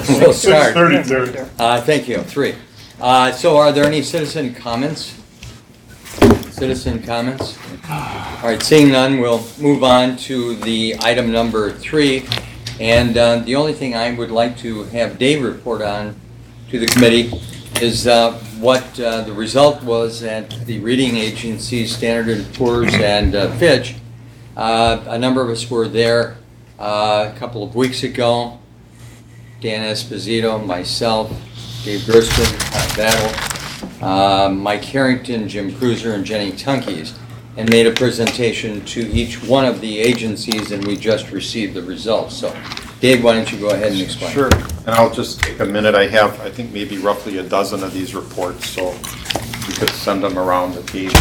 We'll start. 6:33. Thank you, 3. So are there any citizen comments? Citizen comments? All right, seeing none, we'll move on to the item number 3. And the only thing I would like to have Dave report on to the committee is what the result was at the rating agencies, Standard & Poor's and Fitch. A number of us were there a couple of weeks ago. Dan Esposito, myself, Dave Gersten, Todd Battle, Mike Harrington, Jim Cruiser, and Jenny Tunkeys, and made a presentation to each one of the agencies, and we just received the results. So, Dave, why don't you go ahead and explain? Sure, and I'll just take a minute. I have, I think, maybe roughly a dozen of these reports, so we could send them around the table.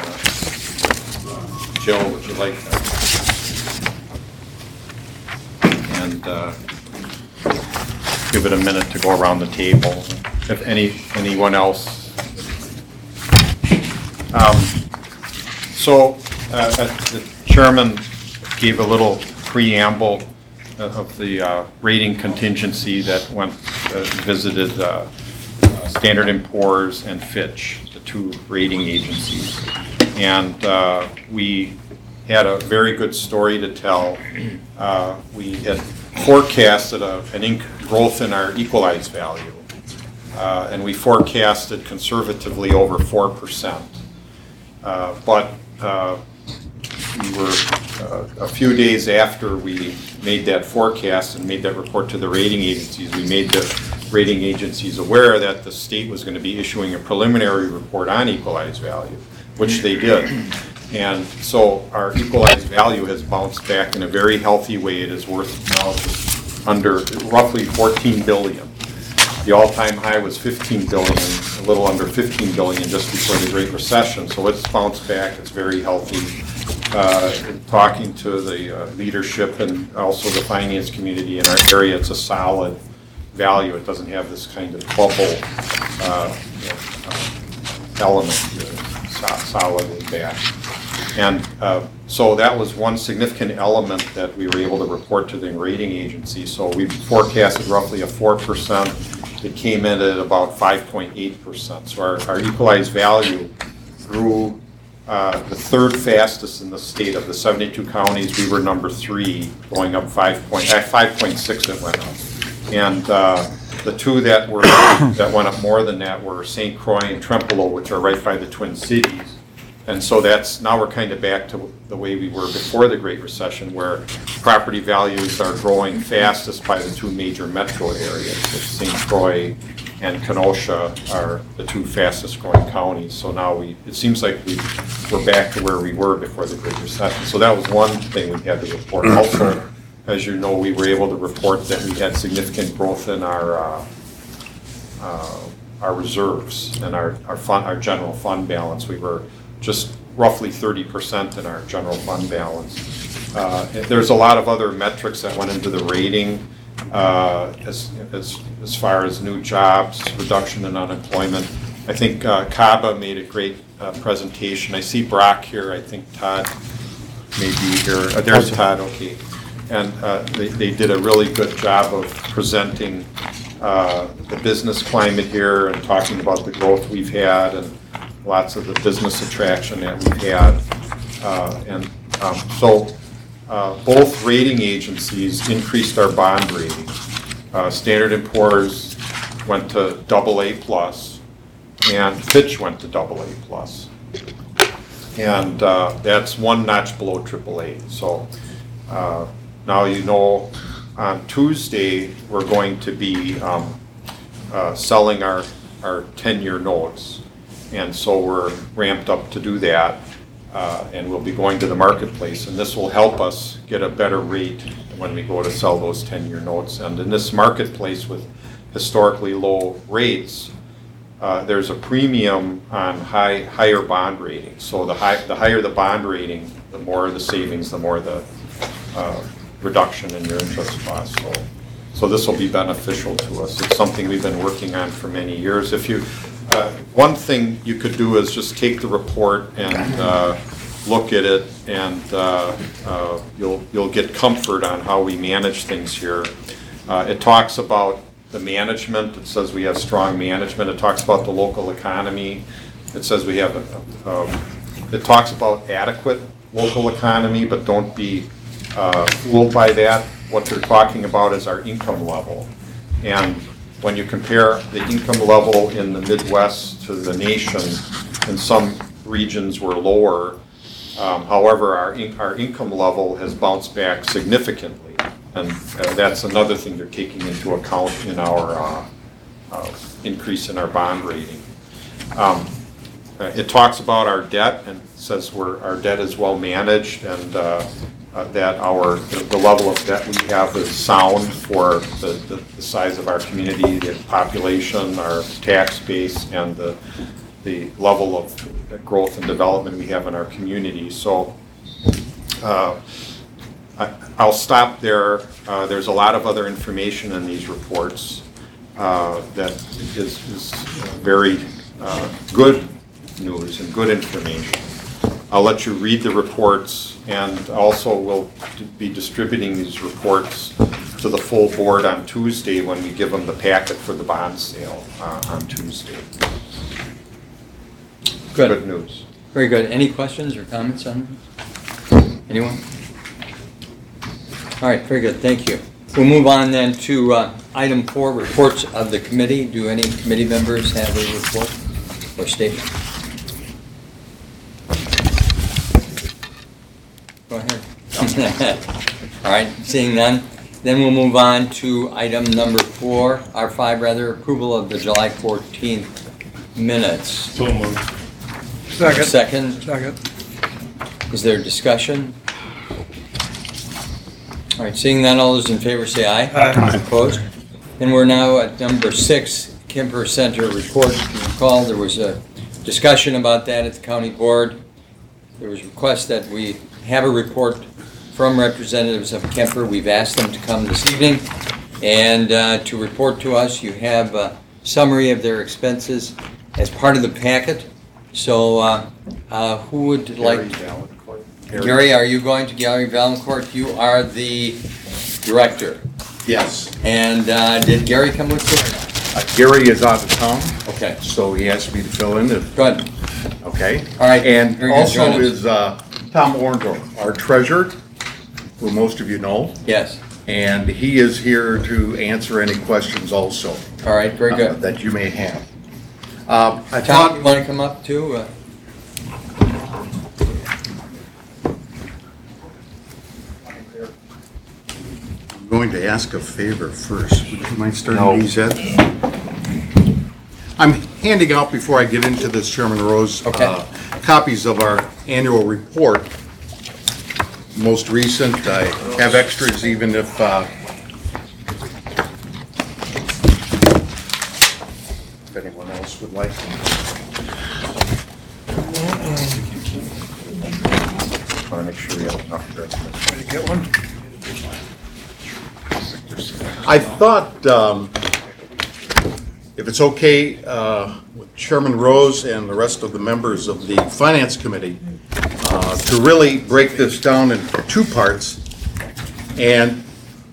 And, Jill, would you like that? And give it a minute to go around the table. If anyone else. The chairman gave a little preamble of the rating contingency that went visited Standard & Poor's and Fitch, the 2 rating agencies, and we had a very good story to tell. We had forecasted an growth in our equalized value, and we forecasted conservatively over 4%. But we were a few days after we made that forecast and made that report to the rating agencies, we made the rating agencies aware that the state was going to be issuing a preliminary report on equalized value, which they did. And so our equalized value has bounced back in a very healthy way. It is worth now just under roughly $14 billion. The all-time high was $15 billion, a little under $15 billion just before the Great Recession. So it's bounced back. It's very healthy. Talking to the leadership and also the finance community in our area, it's a solid value. It doesn't have this kind of bubble element to it. Solidly back. And so that was one significant element that we were able to report to the rating agency. So we forecasted roughly a 4%. It came in at about 5.8%. So our equalized value grew the 3rd fastest in the state. Of the 72 counties, we were number 3, going up 5.6 it went up. And the 2 that went up more than that were St. Croix and Trempealeau, which are right by the Twin Cities. And so now we're kind of back to the way we were before the Great Recession, where property values are growing fastest by the 2 major metro areas. St. Croix and Kenosha are the 2 fastest growing counties. So now it seems like we're back to where we were before the Great Recession. So that was one thing we had to report. Also, as you know, we were able to report that we had significant growth in our reserves and our general fund balance. We were just roughly 30% in our general fund balance. There's a lot of other metrics that went into the rating as far as new jobs, reduction in unemployment. I think CABA made a great presentation. I see Brock here. I think Todd may be here. There's Todd, okay. And they did a really good job of presenting the business climate here and talking about the growth we've had and lots of the business attraction that we've had. So both rating agencies increased our bond rating. Standard & Poor's went to AA+, and Fitch went to AA+. And that's 1 notch below AAA. So now you know on Tuesday we're going to be selling our 10-year notes. And so we're ramped up to do that, and we'll be going to the marketplace. And this will help us get a better rate when we go to sell those 10-year notes. And in this marketplace with historically low rates, there's a premium on higher bond ratings. So the higher the bond rating, the more the savings, the more the reduction in your interest costs. So this will be beneficial to us. It's something we've been working on for many years. One thing you could do is just take the report and look at it, and you'll get comfort on how we manage things here. It talks about the management. It says we have strong management. It talks about the local economy. It says we have, it talks about adequate local economy, but don't be fooled by that. What they're talking about is our income level. And when you compare the income level in the Midwest to the nation, in some regions we're lower. However, our income level has bounced back significantly. And that's another thing they're taking into account in our increase in our bond rating. It talks about our debt and says our debt is well managed, and that the level of debt we have is sound for the size of our community, the population, our tax base, and the level of growth and development we have in our community. So I'll stop there. There's a lot of other information in these reports that is very good news and good information. I'll let you read the reports, and also we'll be distributing these reports to the full board on Tuesday when we give them the packet for the bond sale on Tuesday. Good news. Very good. Any questions or comments on this? Anyone? All right, very good. Thank you. We'll move on then to item 4, reports of the committee. Do any committee members have a report or statement? Go ahead. All right, seeing none. Then we'll move on to item number 4, R5 rather, approval of the July 14th minutes. So moved. Second. Is there discussion? All right, seeing none, all those in favor say aye. Aye. Opposed? And we're now at number 6, Kemper Center report. If you recall, there was a discussion about that at the county board. There was a request that we have a report from representatives of Kemper. We've asked them to come this evening and to report to us. You have a summary of their expenses as part of the packet. So who would like? Gary, are you going to Gary Valancourt? You are the director. Yes. And did Gary come with you? Gary is out of town, Okay. so he asked me to fill in. Good. Okay. All right. And Very good. also Join us. is Tom Orndorff, our treasurer, who most of you know. Yes. And he is here to answer any questions also All right. Very good. that you may have. I Tom, thought you want to come up too? I'm going to ask a favor first. Would you mind starting these, Ed? I'm handing out, before I get into this, Chairman Rose, Okay. copies of our annual report. Most recent, I have extras even if anyone else would like them. I want to make sure we have enough there. Did you get one? I thought, if it's okay with Chairman Rose and the rest of the members of the Finance Committee, to really break this down into 2 parts. And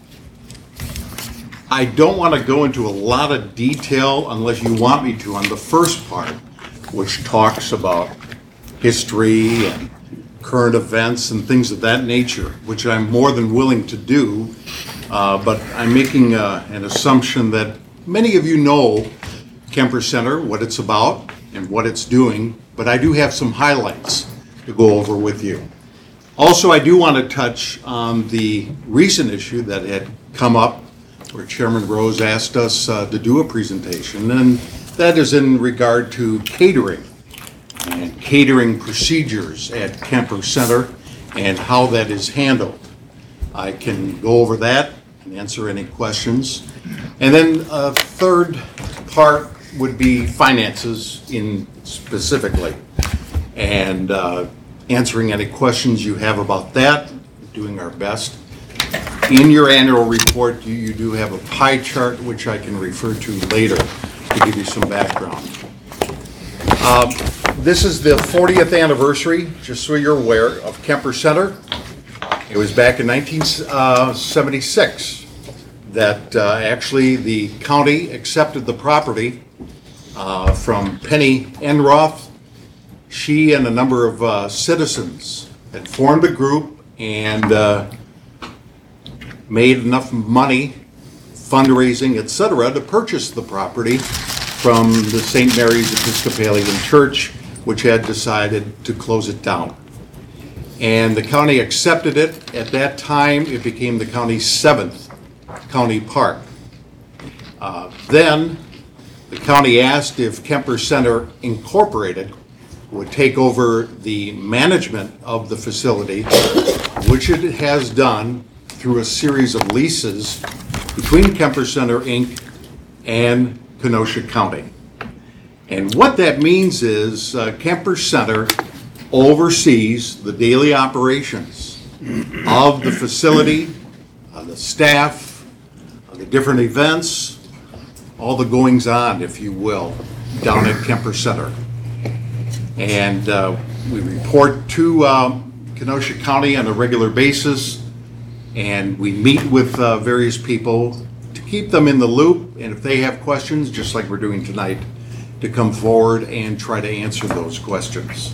I don't want to go into a lot of detail unless you want me to on the first part, which talks about history and current events and things of that nature, which I'm more than willing to do. But I'm making an assumption that many of you know Kemper Center, what it's about and what it's doing, but I do have some highlights to go over with you. Also, I do want to touch on the recent issue that had come up where Chairman Rose asked us to do a presentation, and that is in regard to catering and catering procedures at Kemper Center and how that is handled. I can go over that and answer any questions. And then a third part would be finances in specifically, and answering any questions you have about that, doing our best. In your annual report, you do have a pie chart, which I can refer to later to give you some background. This is the 40th anniversary, just so you're aware, of Kemper Center. It was back in 1976 that actually the county accepted the property from Penny Enroth. She and a number of citizens had formed a group and made enough money, fundraising, etc., to purchase the property from the St. Mary's Episcopalian Church, which had decided to close it down. And the county accepted it. At that time, it became the county's 7th county park. Then the county asked if Kemper Center Incorporated would take over the management of the facility, which it has done through a series of leases between Kemper Center Inc. and Kenosha County. And what that means is Kemper Center oversees the daily operations of the facility, the staff, the different events, all the goings-on, if you will, down at Kemper Center. And we report to Kenosha County on a regular basis, and we meet with various people to keep them in the loop, and if they have questions, just like we're doing tonight, to come forward and try to answer those questions.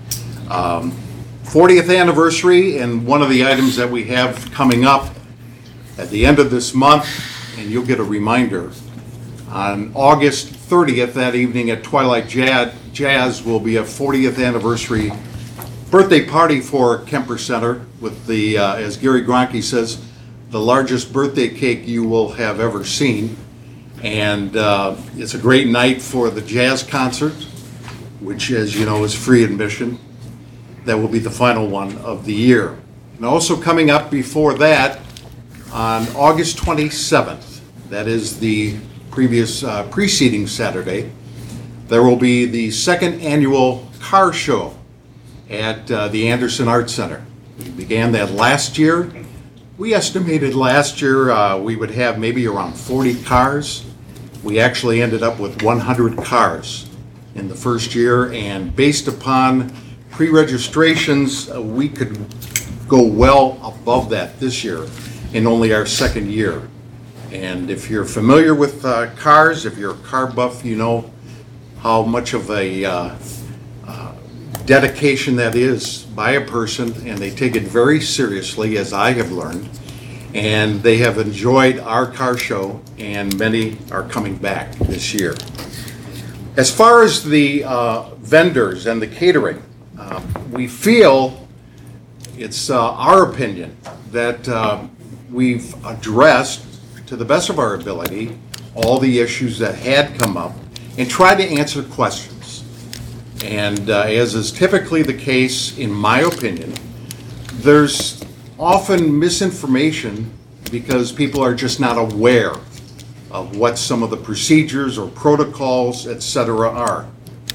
40th anniversary, and one of the items that we have coming up at the end of this month, and you'll get a reminder, on August 30th, that evening at Twilight Jazz will be a 40th anniversary birthday party for Kemper Center with the, as Gary Gronke says, the largest birthday cake you will have ever seen. And it's a great night for the jazz concert, which, as you know, is free admission. That will be the final one of the year. And also coming up before that, on August 27th, that is the preceding Saturday, there will be the second annual car show at the Anderson Arts Center. We began that last year. We estimated last year we would have maybe around 40 cars. We actually ended up with 100 cars in the first year, and based upon pre-registrations, we could go well above that this year in only our second year. And if you're familiar with cars, if you're a car buff, you know how much of a dedication that is by a person, and they take it very seriously, as I have learned. And they have enjoyed our car show, and many are coming back this year. As far as the vendors and the catering, we feel, it's our opinion, that we've addressed, to the best of our ability, all the issues that had come up and tried to answer questions. And as is typically the case, in my opinion, there's often misinformation because people are just not aware of what some of the procedures or protocols, etc. are.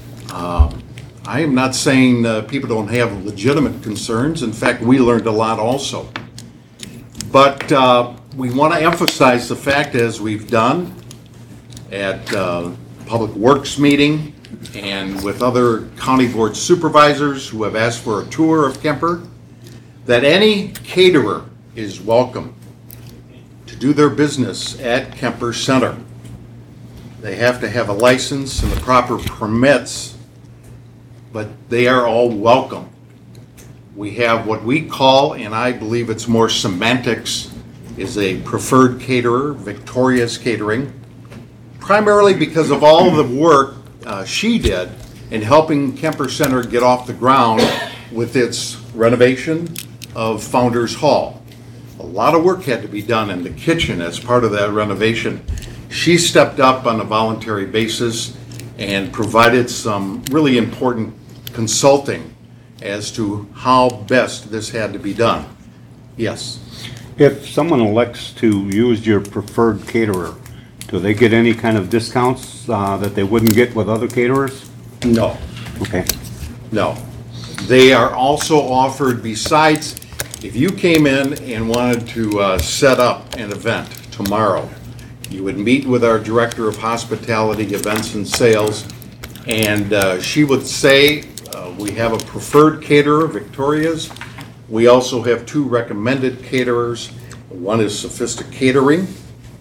I am not saying people don't have legitimate concerns. In fact, we learned a lot also. But we want to emphasize the fact, as we've done at Public Works meeting and with other county board supervisors who have asked for a tour of Kemper, that any caterer is welcome to do their business at Kemper Center. They have to have a license and the proper permits, but they are all welcome. We have what we call, and I believe it's more semantics, is a preferred caterer, Victoria's Catering, primarily because of all the work she did in helping Kemper Center get off the ground with its renovation of Founders Hall. A lot of work had to be done in the kitchen as part of that renovation. She stepped up on a voluntary basis and provided some really important consulting as to how best this had to be done. Yes? If someone elects to use your preferred caterer, do they get any kind of discounts that they wouldn't get with other caterers? No. Okay. No. They are also offered, besides, if you came in and wanted to set up an event tomorrow, you would meet with our Director of Hospitality, Events and Sales, and she would say, we have a preferred caterer, Victoria's. We also have two recommended caterers. One is Sophista Catering,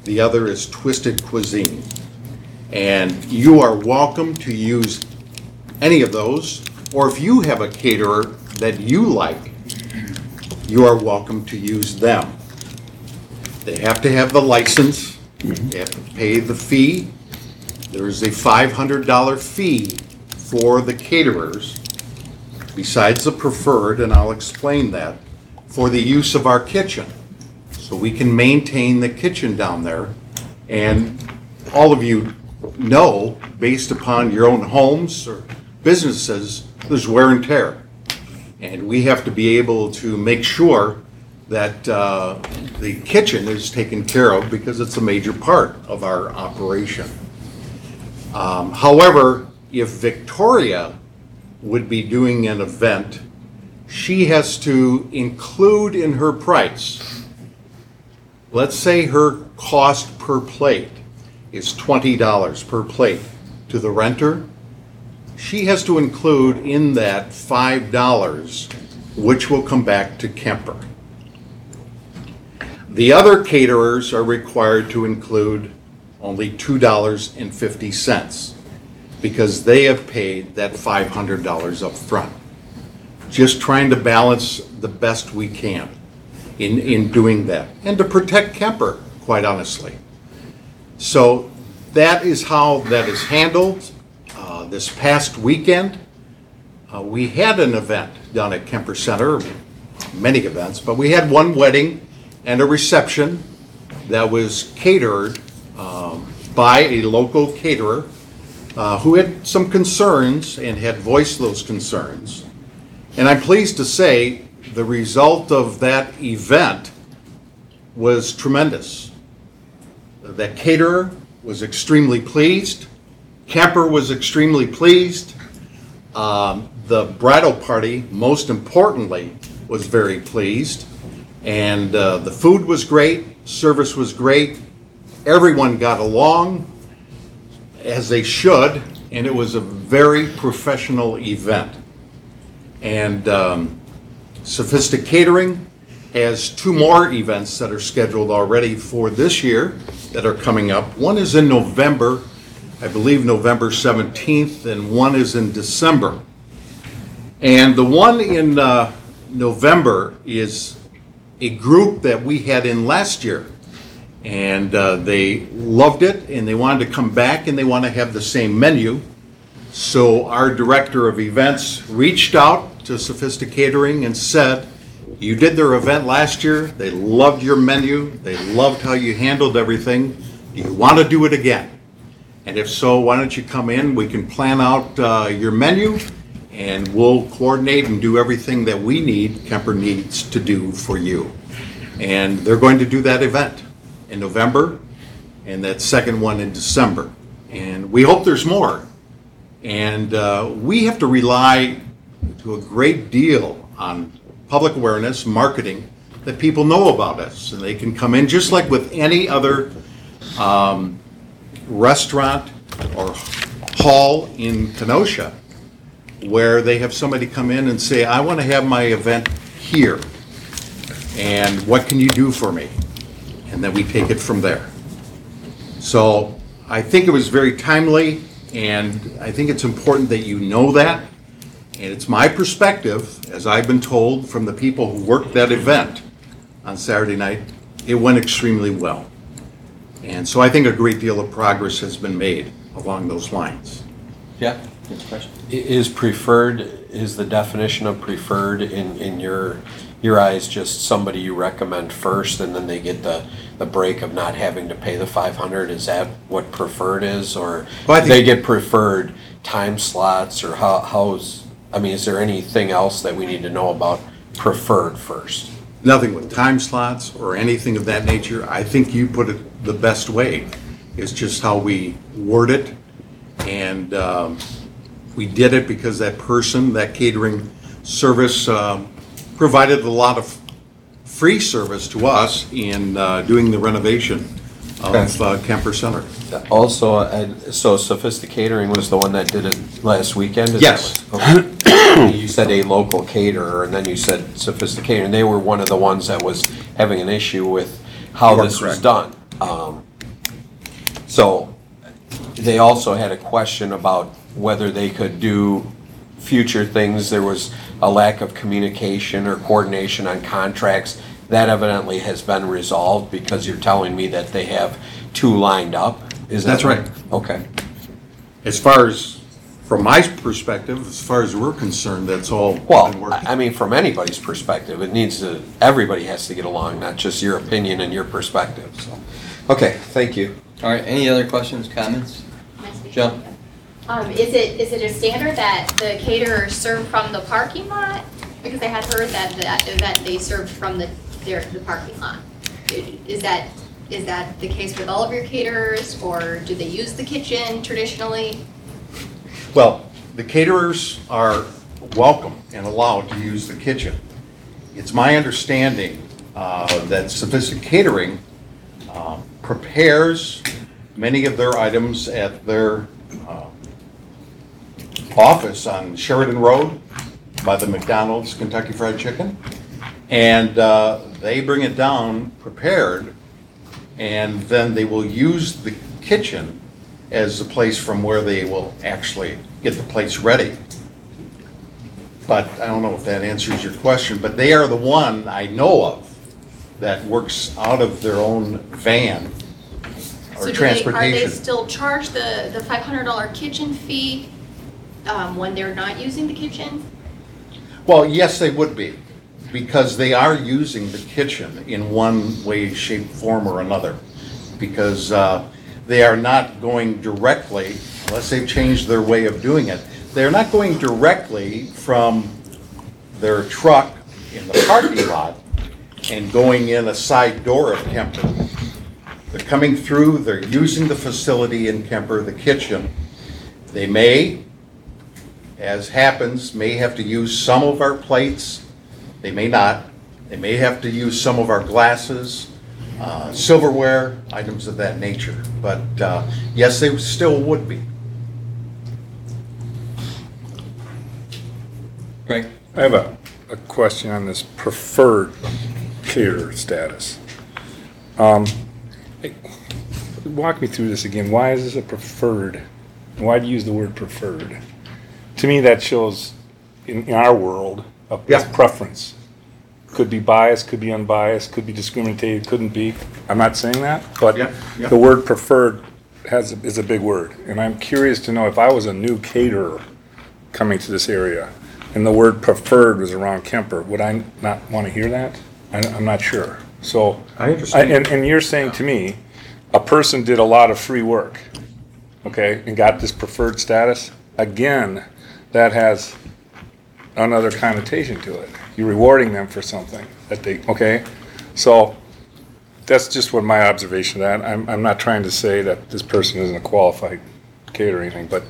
The other is Twisted Cuisine. And you are welcome to use any of those, or if you have a caterer that you like, you are welcome to use them. They have to have the license, they have to pay the fee. There's a $500 fee for the caterers, besides the preferred, and I'll explain that, for the use of our kitchen. So we can maintain the kitchen down there. And all of you know, based upon your own homes or businesses, there's wear and tear. And we have to be able to make sure that the kitchen is taken care of because it's a major part of our operation. However, if Victoria would be doing an event, she has to include in her price, let's say her cost per plate is $20 per plate to the renter, she has to include in that $5, which will come back to Kemper. The other caterers are required to include only $2.50 because they have paid that $500 up front. Just trying to balance the best we can in doing that and to protect Kemper, quite honestly. So that is how that is handled. This past weekend, we had an event down at Kemper Center, many events, but we had one wedding and a reception that was catered by a local caterer who had some concerns and had voiced those concerns. And I'm pleased to say the result of that event was tremendous. That caterer was extremely pleased. Kemper was extremely pleased. The bridal party, most importantly, was very pleased. And the food was great, service was great. Everyone got along as they should, and it was a very professional event. And Sophistic Catering has 2 more events that are scheduled already for this year that are coming up. One is in November, I believe November 17th, and one is in December. And the one in November is a group that we had in last year. And they loved it, and they wanted to come back, and they want to have the same menu. So our director of events reached out to Sophistic Catering and said, you did their event last year, they loved your menu, they loved how you handled everything. Do you want to do it again? And if so, why don't you come in, we can plan out your menu, and we'll coordinate and do everything that we need, Kemper needs to do for you. And they're going to do that event in November, and that second one in December. And we hope there's more. And we have to rely to a great deal on public awareness, marketing, that people know about us. And they can come in just like with any other restaurant or hall in Kenosha, where they have somebody come in and say, I want to have my event here. And what can you do for me? And then we take it from there. So I think it was very timely, and I think it's important that you know that. And it's my perspective, as I've been told from the people who worked that event on Saturday night, it went extremely well. And so I think a great deal of progress has been made along those lines. Yeah, good question. Is the definition of preferred in your eyes just somebody you recommend first and then they get the break of not having to pay the $500? Is that what preferred is? Or Well, I do think- they get preferred time slots, or is there anything else that we need to know about preferred first? Nothing with time slots or anything of that nature. I think you put it the best way. It's just how we word it. And we did it because that person, that catering service, provided a lot of free service to us in doing the renovation of Kemper Center. Also, so Sophistic Catering was the one that did it last weekend? Is Yes. that what- okay. You said a local caterer, and then you said Sophistic Catering. They were one of the ones that was having an issue with how You are this was correct. done. So they also had a question about whether they could do future things. There was a lack of communication or coordination on contracts. That evidently has been resolved because you're telling me that they have 2 lined up. Is that That's right. Okay. As far as, from my perspective, as far as we're concerned, that's all been Well, working. I mean, from anybody's perspective, it needs to, everybody has to get along, not just your opinion and your perspective, so. Okay, thank you. All right, any other questions, comments? Joe? Is it a standard that the caterers serve from the parking lot? Because I had heard that the event they served from the parking lot. Is that the case with all of your caterers, or do they use the kitchen traditionally? Well, the caterers are welcome and allowed to use the kitchen. It's my understanding that Sophistic Catering prepares many of their items at their office on Sheridan Road by the McDonald's Kentucky Fried Chicken. And they bring it down prepared, and then they will use the kitchen as the place from where they will actually get the place ready. But I don't know if that answers your question, but they are the one I know of that works out of their own van or Are they transportation. still charged the $500 kitchen fee when they're not using the kitchen? Well, yes, they would be, because they are using the kitchen in one way, shape, form, or another. Because they are not going directly, unless they've changed their way of doing it, they're not going directly from their truck in the parking lot and going in a side door of Kemper. They're coming through, they're using the facility in Kemper, the kitchen. They may, as happens, may have to use some of our plates. They may not. They may have to use some of our glasses, silverware, items of that nature. But yes, they still would be. Greg? I have a question on this preferred caterer status. Walk me through this again. Why is this a preferred? Why do you use the word preferred? To me, that shows, in our world, a Yeah. preference. Could be biased, could be unbiased, could be discriminated, couldn't be. I'm not saying that, but Yeah, yeah. the word preferred is a big word. And I'm curious to know, if I was a new caterer coming to this area and the word preferred was around Kemper, would I not want to hear that? I'm not sure. So, I understand. and you're saying to me, a person did a lot of free work, okay, and got this preferred status. Again, that has another connotation to it. You're rewarding them for something that they, okay? So that's just what my observation of that. I'm not trying to say that this person isn't a qualified caterer or anything, but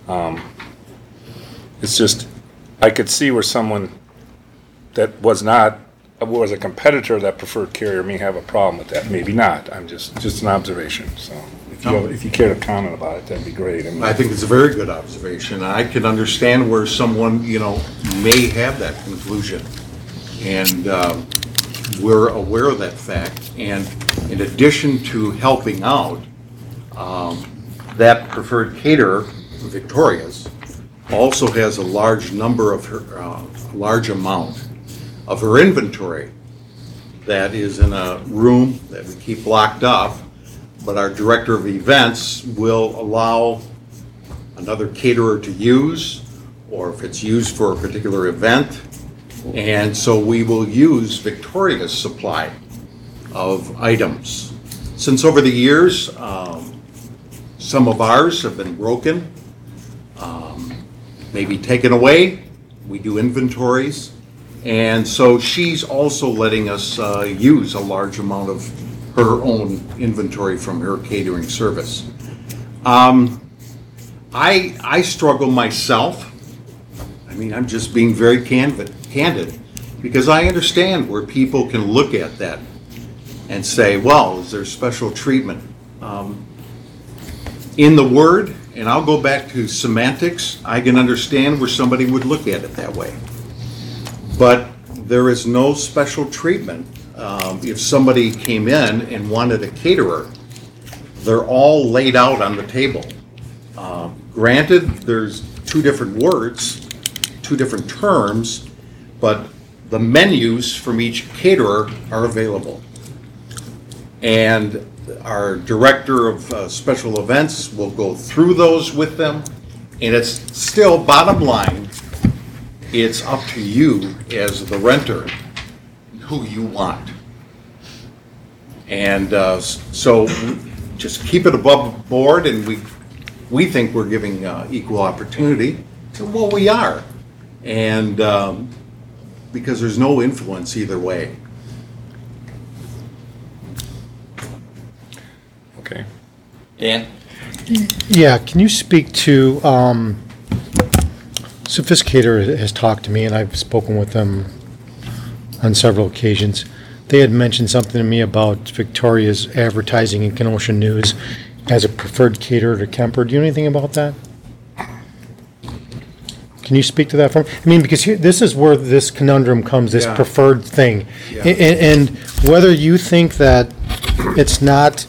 it's just, I could see where someone that was a competitor of that preferred carrier may have a problem with that. Maybe not. I'm just an observation. So if you care to comment about it, that'd be great. I think it's a very good observation. I can understand where someone, may have that conclusion. And we're aware of that fact. And in addition to helping out, that preferred caterer, Victoria's, also has a large number of her, large amount of her inventory that is in a room that we keep locked up. But our director of events will allow another caterer to use, or if it's used for a particular event. And so we will use Victoria's supply of items. Since over the years, some of ours have been broken, maybe taken away. We do inventories. And so she's also letting us use a large amount of her own inventory from her catering service. I struggle myself. I mean, I'm just being very candid, because I understand where people can look at that and say, well, is there special treatment? In the word, and I'll go back to semantics, I can understand where somebody would look at it that way. But there is no special treatment. If somebody came in and wanted a caterer, They're all laid out on the table. Granted, there's two different words, two different terms, but the menus from each caterer are available. And our director of special events will go through those with them, and it's still, bottom line, it's up to you as the renter who you want. And so just keep it above board, and we think we're giving equal opportunity to what we are. And because there's no influence either way. Okay. Dan? Yeah, can you speak to, Sophisticator has talked to me, and I've spoken with them on several occasions. They had mentioned something to me about Victoria's advertising in Kenosha News as a preferred caterer to Kemper. Do you know anything about that? Can you speak to that for me? I mean, because this is where this conundrum comes, this Yeah. preferred thing. Yeah. And whether you think that it's not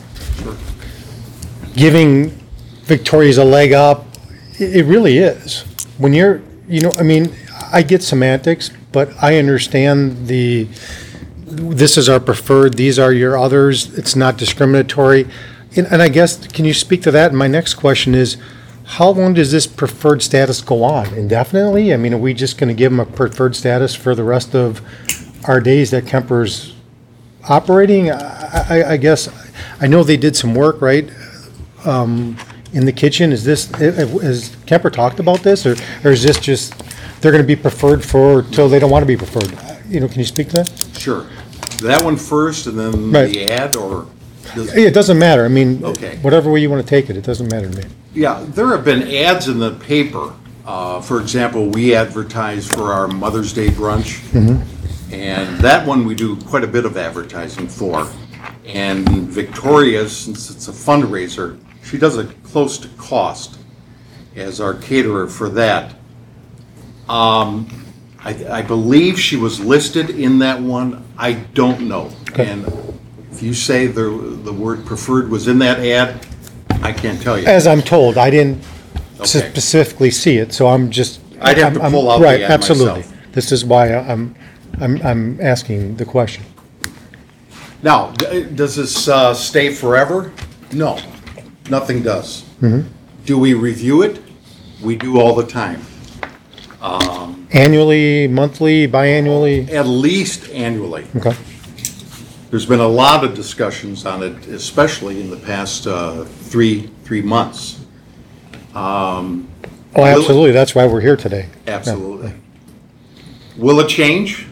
giving Victoria's a leg up, it really is. When you're, I mean, I get semantics, but I understand this is our preferred, these are your others, it's not discriminatory. And I guess, can you speak to that? And my next question is, how long does this preferred status go on? Indefinitely? I mean, are we just going to give them a preferred status for the rest of our days that Kemper's operating? I guess, I know they did some work, right? In the kitchen, has Kemper talked about this, or is this just, they're gonna be preferred till they don't wanna be preferred? Can you speak to that? Sure. That one first, and then Right. the ad, or? It doesn't matter, I mean, Okay. whatever way you wanna take it, it doesn't matter to me. Yeah, there have been ads in the paper. For example, we advertise for our Mother's Day brunch. And that one we do quite a bit of advertising for. And Victoria, since it's a fundraiser, she does it close to cost as our caterer for that. I believe she was listed in that one. I don't know. And if you say the word preferred was in that ad, I can't tell you. As I'm told, I didn't Okay. specifically see it, so I'm just. I'd have to I'm- pull out the right, ad absolutely. myself. This is why I'm asking the question. Now, does this stay forever? No, nothing does. Do we review it? We do all the time. Annually, monthly, biannually? At least annually. Okay. There's been a lot of discussions on it, especially in the past three months. Oh, absolutely, that's why we're here today. Absolutely. Will it change?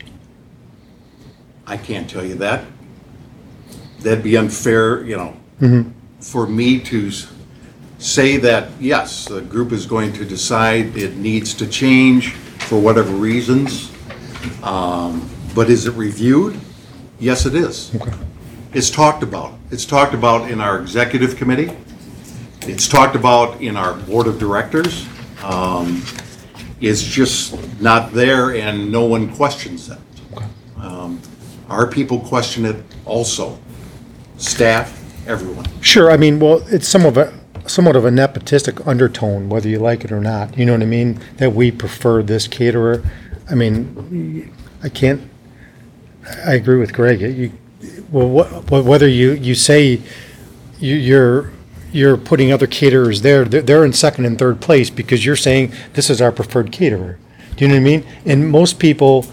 I can't tell you that. That'd be unfair, for me to say that, yes, the group is going to decide it needs to change for whatever reasons. But is it reviewed? Yes, it is. Okay. It's talked about. It's talked about in our executive committee. It's talked about in our board of directors. It's just not there, and no one questions it. Our people question it also. Staff, everyone. Sure, I mean, well, it's somewhat of a nepotistic undertone, whether you like it or not, you know what I mean? That we prefer this caterer. I mean, I agree with Greg. Whether you say you're putting other caterers there, they're in second and third place because you're saying this is our preferred caterer. Do you know what I mean? And most people,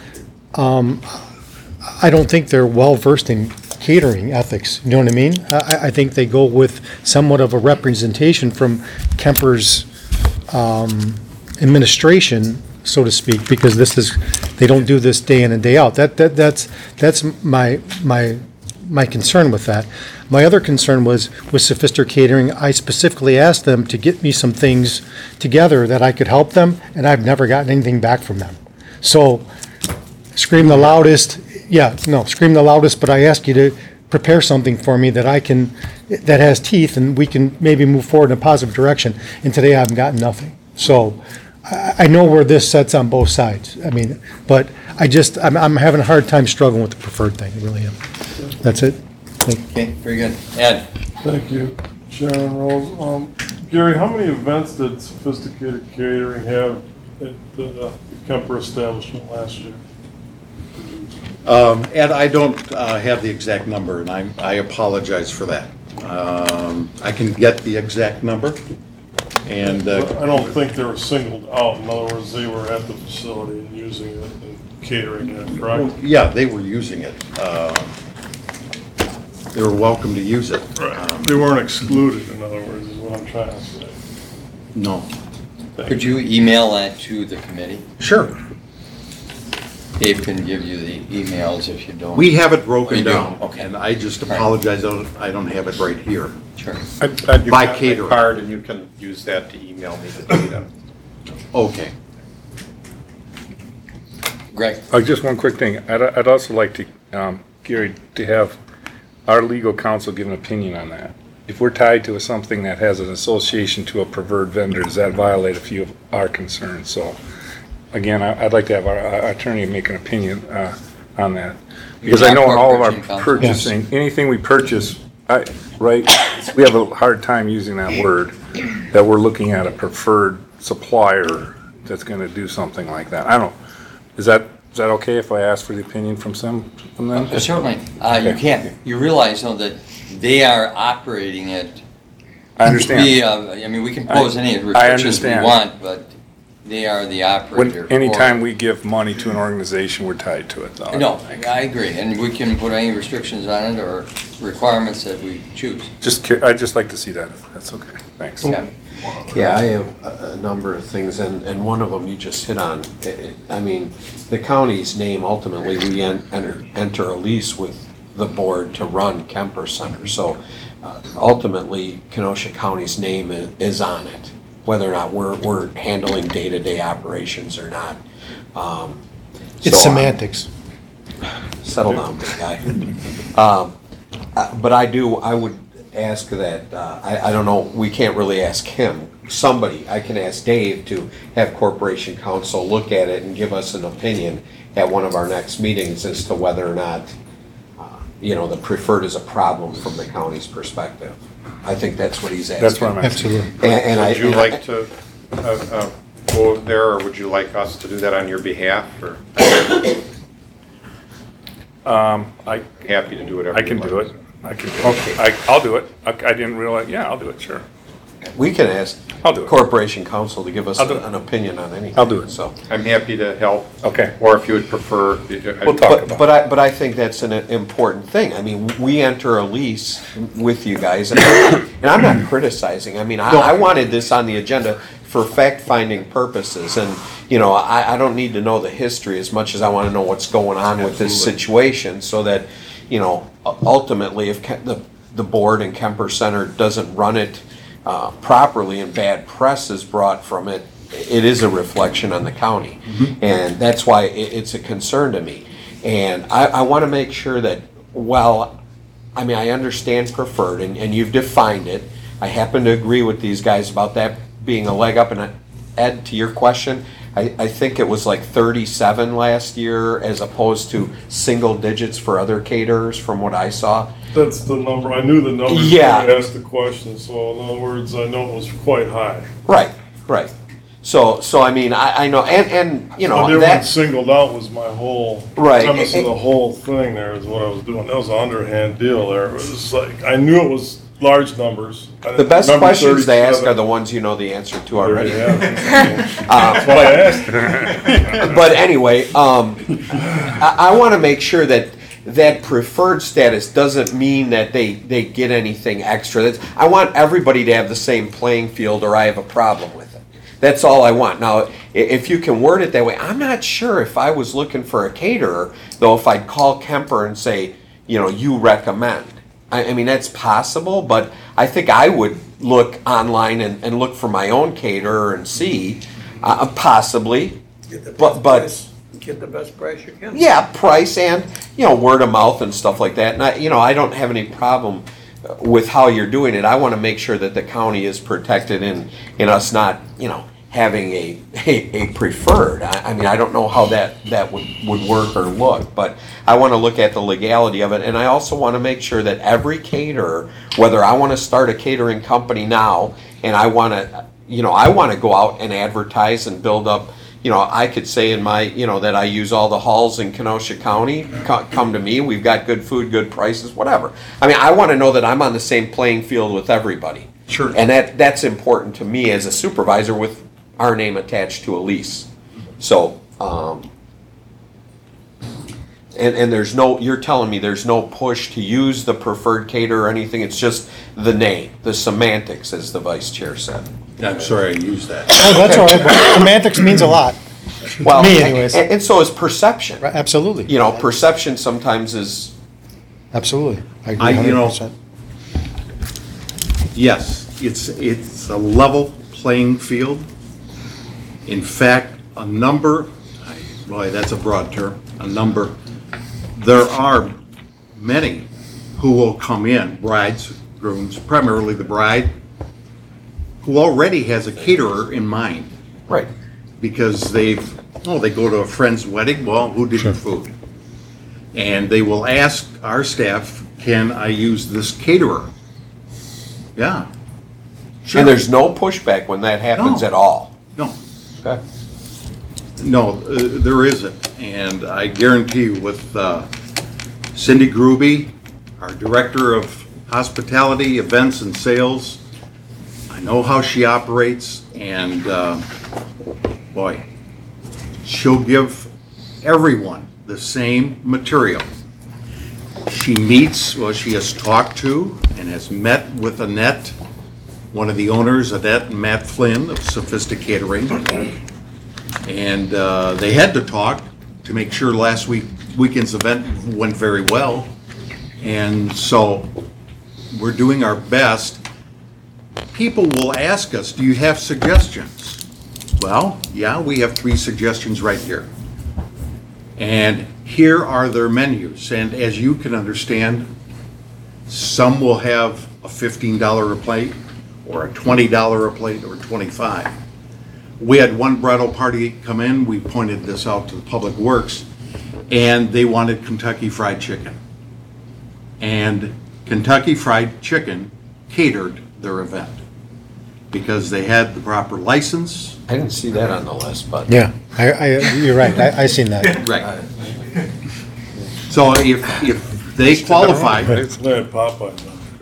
I don't think they're well-versed in catering ethics, you know what I mean? I think they go with somewhat of a representation from Kemper's administration, so to speak, because they don't do this day in and day out. That's my concern with that. My other concern was with Sophisticator Catering. I specifically asked them to get me some things together that I could help them, and I've never gotten anything back from them. So, scream the loudest, but I ask you to prepare something for me that that has teeth, and we can maybe move forward in a positive direction. And today I've gotten nothing. So, I know where this sets on both sides. I mean, but I'm having a hard time struggling with the preferred thing, I really am. That's it. Okay, very good. Ed? Thank you, Sharon Rose. Gary, how many events did Sophisticated Catering have at the Kemper establishment last year? Ed, I don't have the exact number, and I apologize for that. I can get the exact number, and I don't think they were singled out. In other words, they were at the facility and using it and catering it, correct? yeah, they were using it. They were welcome to use it. They weren't excluded, in other words, is what I'm trying to say. No. Could you email that to the committee? Sure. Dave can give you the emails if you don't. We have it Oh, broken you do? down. Okay. And I just All right. apologize, I don't have it right here. Sure. You've By got my caterer. card, and you can use that to email me the data. Okay. Greg? Just one quick thing. I'd also like to, Gary, to have our legal counsel give an opinion on that. If we're tied to something that has an association to a preferred vendor, does that violate a few of our concerns? So, again, I'd like to have our attorney make an opinion on that. Because I know in all of our Corporation counsel. purchasing, anything we purchase, right, we have a hard time using that word, that we're looking at a preferred supplier that's gonna do something like that. I don't, is that okay if I ask for the opinion from them? Certainly. You can't. You realize, though, that they are operating it. I understand. I mean, we can pose any I restrictions we understand. want, but they are the operator. Anytime we give money to an organization, we're tied to it, though. No, I agree, and we can put any restrictions on it or requirements that we choose. I'd just like to see that, if that's okay. Thanks. Yeah. Yeah, I have a number of things, and one of them you just hit on. I mean, the county's name, ultimately, we enter a lease with the board to run Kemper Center. So ultimately, Kenosha County's name is on it, whether or not we're handling day-to-day operations or not. It's So, semantics. Settle down, big guy. But I would ask that, I don't know, we can't really ask him. Somebody, I can ask Dave to have Corporation Counsel look at it and give us an opinion at one of our next meetings as to whether or not, the preferred is a problem from the county's perspective. I think that's what he's asking. That's what I'm asking. Absolutely. And Would you like to go there, or would you like us to do that on your behalf, or happy to do whatever? I can you'd do like. it. Okay. I'll do it. I didn't realize, yeah, I'll do it, sure. we can ask I'll do it. Corporation Counsel to give us I'll do it. an opinion on anything. I'll do it. So. I'm happy to help. Okay. Or if you would prefer. We'll talk about it. But I think that's an important thing. I mean, we enter a lease with you guys, and I'm not criticizing. I mean, I wanted this on the agenda for fact-finding purposes, and, I don't need to know the history as much as I want to know what's going on with this situation, so that, ultimately, if the board and Kemper Center doesn't run it properly and bad press is brought from it, it is a reflection on the county. And that's why it's a concern to me. And I want to make sure that, I understand preferred, and you've defined it. I happen to agree with these guys about that being a leg up. And Ed, to your question, I think it was like 37 last year as opposed to single digits for other caterers from what I saw. That's the number. I knew the number. Yeah. I asked the question, so in other words, I know it was quite high. Right. So I mean, I know, and So they weren't that, singled out was my whole Right. premise of the whole thing there is what I was doing. That was an underhand deal there. It was like, I knew it was large numbers. the best Number questions they ask 37. are the ones you know the answer to There already. you have it. That's why I asked. But anyway, I want to make sure that preferred status doesn't mean that they get anything extra. I want everybody to have the same playing field, or I have a problem with it. That's all I want. Now, if you can word it that way, I'm not sure if I was looking for a caterer, though, if I'd call Kemper and say, you recommend. I mean, that's possible, but I think I would look online and look for my own caterer and see, possibly. Get the But get the best price you can. yeah, price and, word of mouth and stuff like that. And I don't have any problem with how you're doing it. I want to make sure that the county is protected in us not, having a preferred. I mean, I don't know how that would work or look, but I want to look at the legality of it, and I also want to make sure that every caterer, whether I want to start a catering company now, and I want to go out and advertise and build up, I could say in my, that I use all the halls in Kenosha County, come to me, we've got good food, good prices, whatever. I mean, I want to know that I'm on the same playing field with everybody. Sure. And that's important to me as a supervisor with our name attached to a lease. So, and there's no, you're telling me there's no push to use the preferred caterer or anything, it's just the name, the semantics, as the vice chair said. I'm sorry I used that. Oh, that's all right. Semantics means a lot. Well, Me anyways. And so is perception. Right, absolutely. Perception sometimes is, Absolutely. I agree 100%. Yes, it's a level playing field. In fact, a number, boy, that's a broad term, a number. There are many who will come in, brides, grooms, primarily the bride, who already has a caterer in mind. right. Because they go to a friend's wedding, well, who did your food? And they will ask our staff, can I use this caterer? Yeah. Sure. And there's no pushback when that happens No. at all. No, Okay. no, there isn't. And I guarantee you with Cindy Gruby, our Director of Hospitality, Events and Sales, I know how she operates, and boy, she'll give everyone the same material. She has talked to and has met with Annette, one of the owners, Annette and Matt Flynn of Sophisticatering. And they had to talk to make sure last weekend's event went very well. And so we're doing our best. People will ask us, do you have suggestions? Well, yeah, we have 3 suggestions right here. And here are their menus. And as you can understand, some will have a $15 a plate, or a $20 a plate, or $25. We had one bridal party come in, we pointed this out to the Public Works, and they wanted Kentucky Fried Chicken. And Kentucky Fried Chicken catered their event because they had the proper license. I didn't see that on the list, but. Yeah, you're right. I seen that. Right. So if they qualify, It's not Popeye,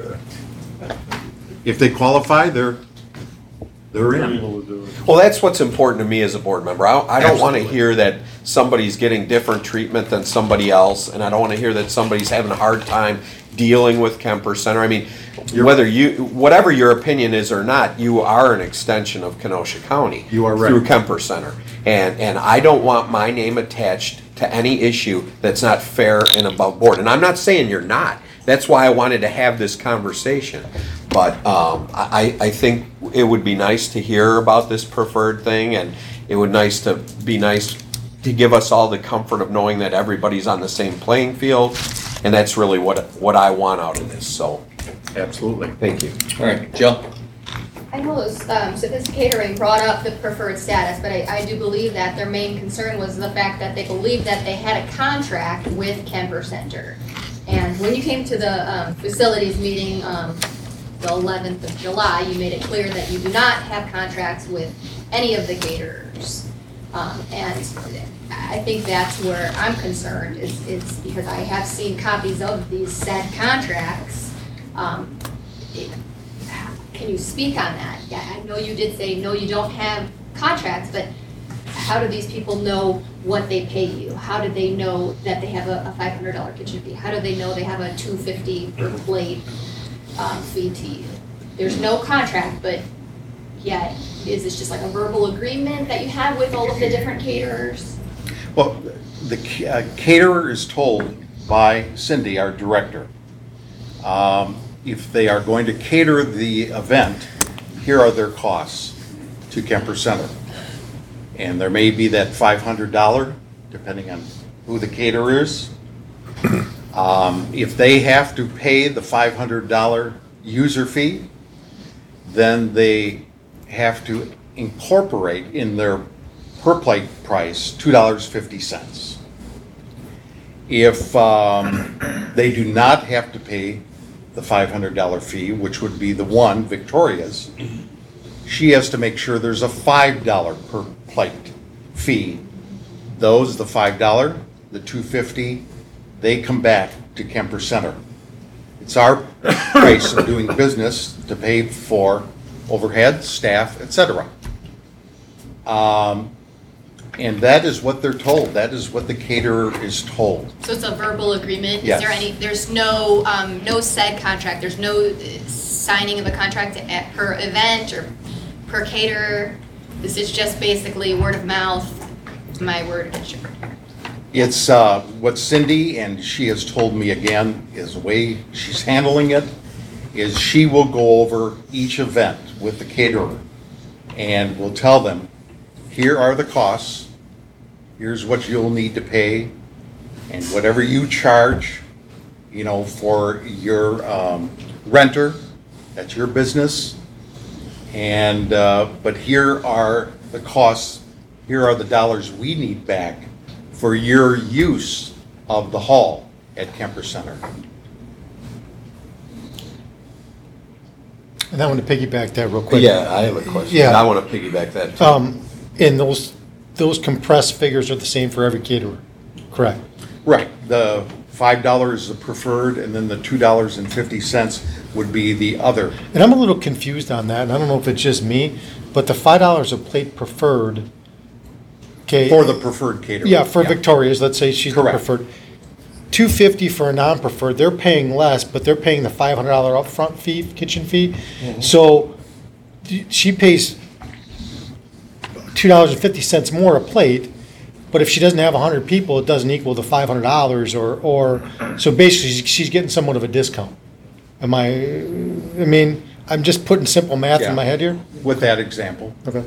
if they qualify, they're they're in. able to do it. Well, that's what's important to me as a board member. I don't want to Absolutely. hear that somebody's getting different treatment than somebody else, and I don't want to hear that somebody's having a hard time dealing with Kemper Center. I mean, whatever your opinion is or not, you are an extension of Kenosha County. You are right. Through Kemper Center. And I don't want my name attached to any issue that's not fair and above board. And I'm not saying you're not. That's why I wanted to have this conversation. But I think it would be nice to hear about this preferred thing, and it would be nice to give us all the comfort of knowing that everybody's on the same playing field, and that's really what I want out of this. So, Absolutely. thank you. All right, Jill? I know Sophisticatering brought up the preferred status, but I do believe that their main concern was the fact that they believed that they had a contract with Kemper Center. And when you came to the facilities meeting, the 11th of July, you made it clear that you do not have contracts with any of the caterers. And I think that's where I'm concerned, is because I have seen copies of these said contracts. Can you speak on that? Yeah, I know you did say, no, you don't have contracts, but how do these people know what they pay you? How do they know that they have a $500 kitchen fee? How do they know they have a $250 per plate fee to you? There's no contract, but yet, is this just like a verbal agreement that you have with all of the different caterers? Well, the caterer is told by Cindy, our director, if they are going to cater the event, here are their costs to Kemper Center. And there may be that $500, depending on who the caterer is. If they have to pay the $500 user fee, then they have to incorporate in their per plate price $2.50. If they do not have to pay the $500 fee, which would be the one, Victoria's, she has to make sure there's a $5 per plate fee. Those, the $5, the $2.50, they come back to Kemper Center. It's our price of doing business to pay for overhead, staff, etc. And that is what they're told. That is what the caterer is told. So it's a verbal agreement? Yes. Is there any, there's no, no said contract, there's no signing of a contract per event or per caterer? This is just basically word of mouth, my word against your word? It's what Cindy, and she has told me again, is the way she's handling it, is she will go over each event with the caterer and will tell them, here are the costs, here's what you'll need to pay, and whatever you charge, you know, for your renter, that's your business. And, but here are the costs, here are the dollars we need back for your use of the hall at Kemper Center. And I want to piggyback that real quick. Yeah, I have a question. Yeah. I want to piggyback that too. And those compressed figures are the same for every caterer, correct? Right, the $5 is the preferred, and then the $2.50 would be the other. And I'm a little confused on that, and I don't know if it's just me, but the $5 a plate preferred, okay. For the preferred caterer. Yeah, for Victoria's, let's say she's the Correct. preferred. $2.50 for a non-preferred, they're paying less, but they're paying the $500 upfront fee, kitchen fee. So she pays $2.50 more a plate, but if she doesn't have 100 people, it doesn't equal the $500 or, so basically she's getting somewhat of a discount. I mean, I'm just putting simple math Yeah. in my head here. With that example. Okay.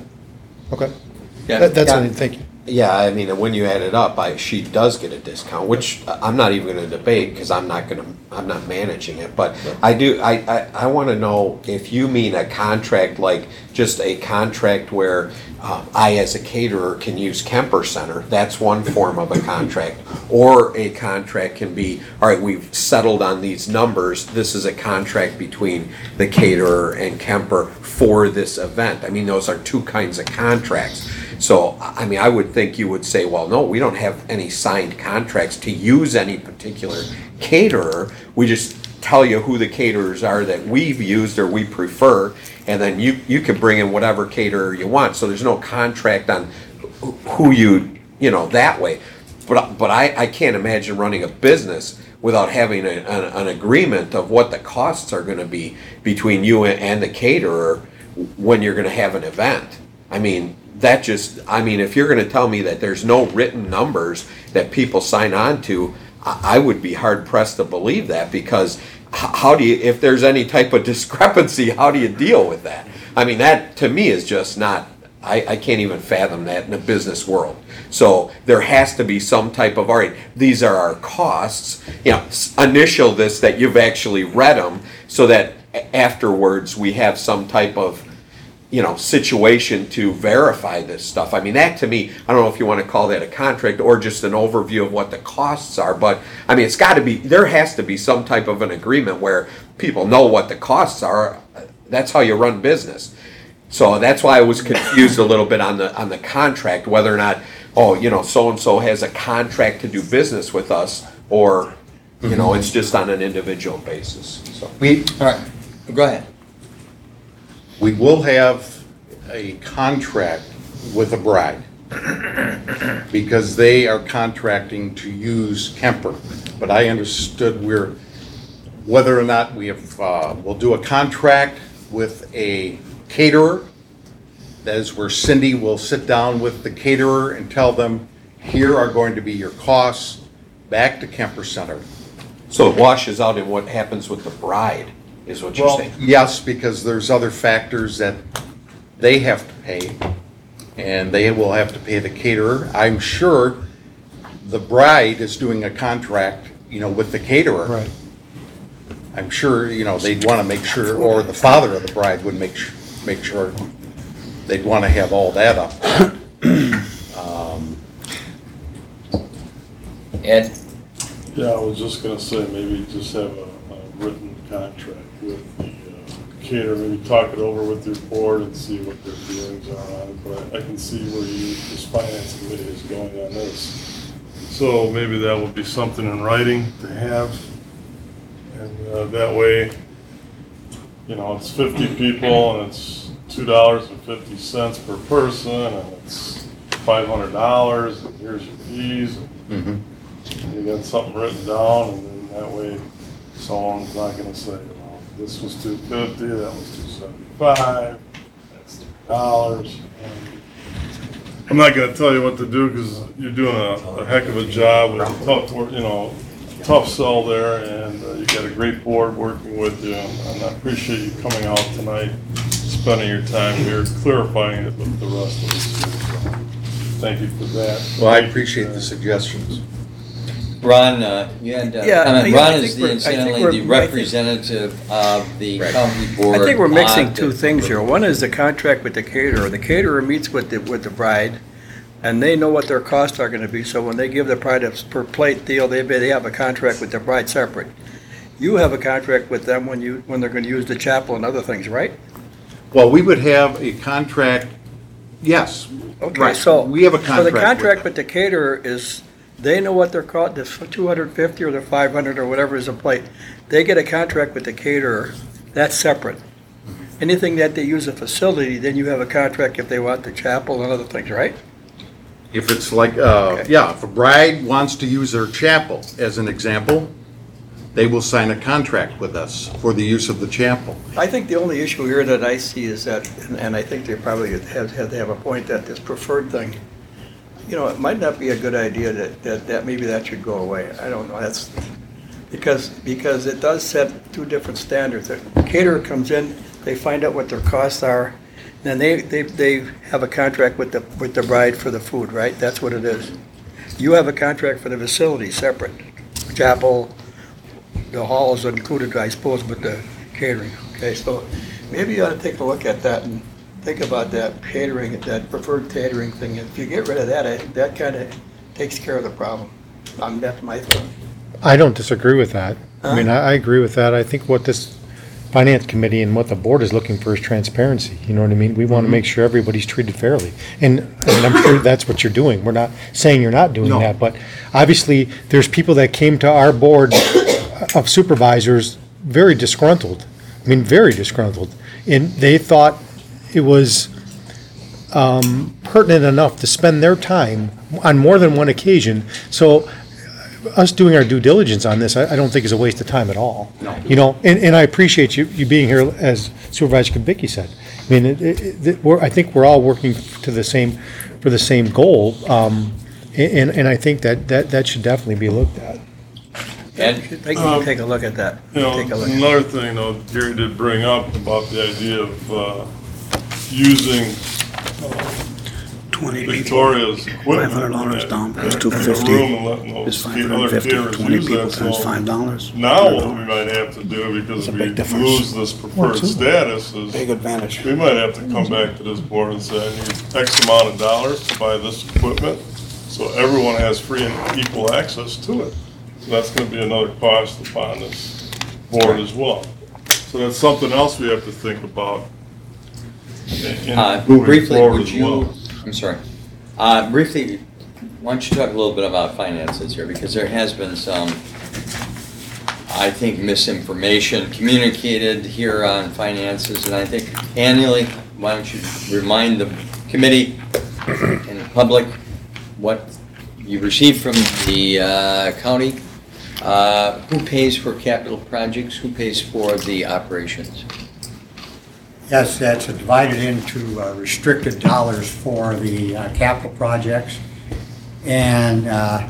Yeah. That's Yeah. what I think. Yeah, I mean, when you add it up, she does get a discount, which I'm not even gonna debate, because I'm not managing it, but I wanna know if you mean a contract, like just a contract where I, as a caterer, can use Kemper Center, that's one form of a contract, or a contract can be, all right, we've settled on these numbers, this is a contract between the caterer and Kemper for this event. I mean, those are two kinds of contracts. So, I mean, I would think you would say, well, no, we don't have any signed contracts to use any particular caterer. We just tell you who the caterers are that we've used or we prefer, and then you can bring in whatever caterer you want. So there's no contract on who you know, that way. But I can't imagine running a business without having an agreement of what the costs are gonna be between you and the caterer when you're gonna have an event. I mean, if you're gonna tell me that there's no written numbers that people sign on to, I would be hard pressed to believe that, because how do you, if there's any type of discrepancy, how do you deal with that? I mean, that to me is just not, I can't even fathom that in a business world. So there has to be some type of, all right, these are our costs, you know, initial this that you've actually read them, so that afterwards we have some type of, you know, situation to verify this stuff. I mean, that to me, I don't know if you want to call that a contract or just an overview of what the costs are, but I mean, it's got to be, there has to be some type of an agreement where people know what the costs are. That's how you run business. So that's why I was confused a little bit on the contract, whether or not, oh, you know, so-and-so has a contract to do business with us, or, you know, it's just on an individual basis, so. All right, go ahead. We will have a contract with the bride because they are contracting to use Kemper. But I understood whether or not we'll do a contract with a caterer. That is where Cindy will sit down with the caterer and tell them, here are going to be your costs back to Kemper Center. So it washes out in what happens with the bride, is what you're Well, saying? yes, because there's other factors that they have to pay, and they will have to pay the caterer. I'm sure the bride is doing a contract, you know, with the caterer. Right. I'm sure, you know, they'd want to make sure, or the father of the bride would make sure. they'd want to have all that up. Ed? Yeah, I was just gonna say, maybe just have a written contract with the caterer, maybe talk it over with your board and see what their feelings are on it, but I can see where this finance committee is going on this. So maybe that would be something in writing to have, and that way, you know, it's 50 people and it's $2.50 per person, and it's $500, and here's your fees. And you got something written down, and then that way, someone's not gonna say, well, this was $2.50, that was $2.75, that's $3. I'm not gonna tell you what to do, because you're doing a heck of a job, with a tough work, you know, tough sell there, and you got a great board working with you, and I appreciate you coming out tonight, spending your time here, clarifying it with the rest of us. So, thank you for that. Well, I appreciate the suggestions. Ron, you had a Yeah, comment. yeah, I Ron think is we're- I think incidentally we're- the representative of the county board. I think we're mixing on two the- things here. One is the contract with the caterer. The caterer meets with the bride, and they know what their costs are gonna be, so when they give the bride a per plate deal, they have a contract with the bride separate. You have a contract with them when they're gonna use the chapel and other things, right? Well, we would have a contract, yes. Okay, right. so. We have a So contract. the contract them. with the caterer is, they know what their cost, the 250 or the 500 or whatever is a plate. They get a contract with the caterer, that's separate. Anything that they use a facility, then you have a contract if they want the chapel and other things, right? If it's like, Okay. yeah, if a bride wants to use their chapel, as an example, they will sign a contract with us for the use of the chapel. I think the only issue here that I see is that, and I think they probably have a point, that this preferred thing, you know, it might not be a good idea that maybe that should go away. I don't know, that's, because it does set two different standards. The caterer comes in, they find out what their costs are, then they have a contract with the bride for the food, right? That's what it is. You have a contract for the facility, separate. Chapel, the hall is included, I suppose, with the catering. Okay, so maybe you ought to take a look at that and think about that catering, that preferred catering thing. If you get rid of that, that kind of takes care of the problem. That's my thought. I don't disagree with that. I mean, I agree with that. I think what this finance committee and what the board is looking for is transparency. You know what I mean? We want to make sure everybody's treated fairly. And I'm sure that's what you're doing. We're not saying you're not doing No. that, but obviously, there's people that came to our board of supervisors very disgruntled. I mean, very disgruntled. And they thought it was pertinent enough to spend their time on more than one occasion. So us doing our due diligence on this, I don't think is a waste of time at all. No. You know, and I appreciate you being here, as Supervisor Kubicki said. I mean, I think we're all working for the same goal, and I think that should definitely be looked at. Ed? Take a look at that. You know, Take a look. another thing, though, Gary did bring up about the idea of using 20 people, Victoria's equipment. $500 down, that's in a $250. room and letting those It's other 550, caterers 20 use people that, times so $5. now what we might have to do, because It's a we big difference. lose this preferred status, is Big advantage. we might have to come back to this board and say, I need X amount of dollars to buy this equipment, so everyone has free and equal access to it. So that's gonna be another cost upon this board as well. So that's something else we have to think about in moving Briefly, forward would as well. you, I'm sorry, briefly, why don't you talk a little bit about finances here, because there has been some, I think, misinformation communicated here on finances, and I think annually, why don't you remind the committee and the public what you received from the county, who pays for capital projects, who pays for the operations? Yes, that's divided into restricted dollars for the capital projects. And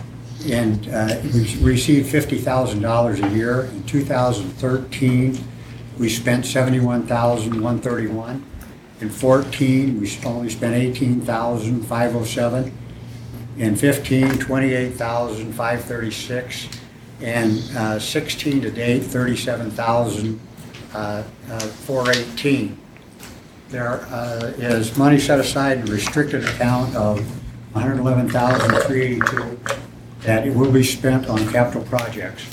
we received $50,000 a year. In 2013, we spent $71,131. In 14, we only spent $18,507. In 15, $28,536. And 16 to date, $37,418. there is money set aside in restricted account of $111,382 that it will be spent on capital projects.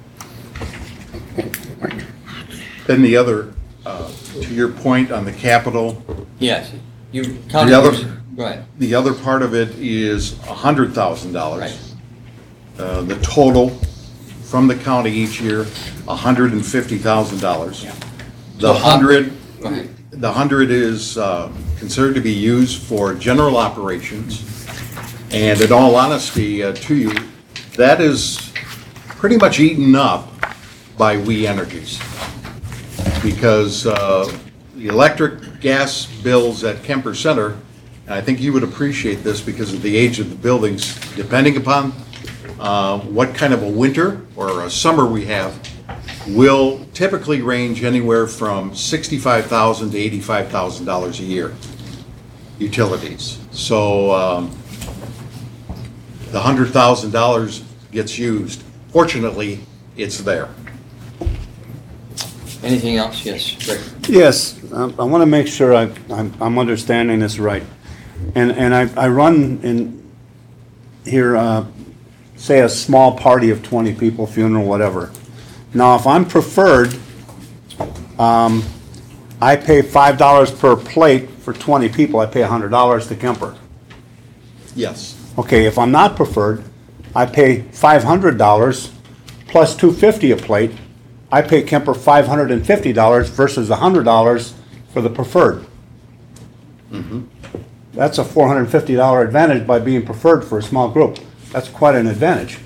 Then the other, to your point on the capital, Yes, you The counted, other- go ahead. the other part of it is $100,000. Right. The total from the county each year, $150,000. Yeah. The So, 100, Go ahead. the 100 is considered to be used for general operations. And in all honesty, to you, that is pretty much eaten up by We Energies. Because the electric, gas bills at Kemper Center, and I think you would appreciate this because of the age of the buildings, depending upon what kind of a winter or a summer we have, will typically range anywhere from $65,000 to $85,000 a year, utilities. So the $100,000 gets used. Fortunately, it's there. Anything else? Yes, Rick. Yes, I want to make sure I'm understanding this right. And I run in here, say a small party of 20 people, funeral, whatever. Now, if I'm preferred, I pay $5 per plate for 20 people, I pay $100 to Kemper. Yes. Okay, if I'm not preferred, I pay $500 plus $250 a plate. I pay Kemper $550 versus $100 for the preferred. That's a $450 advantage by being preferred for a small group. That's quite an advantage.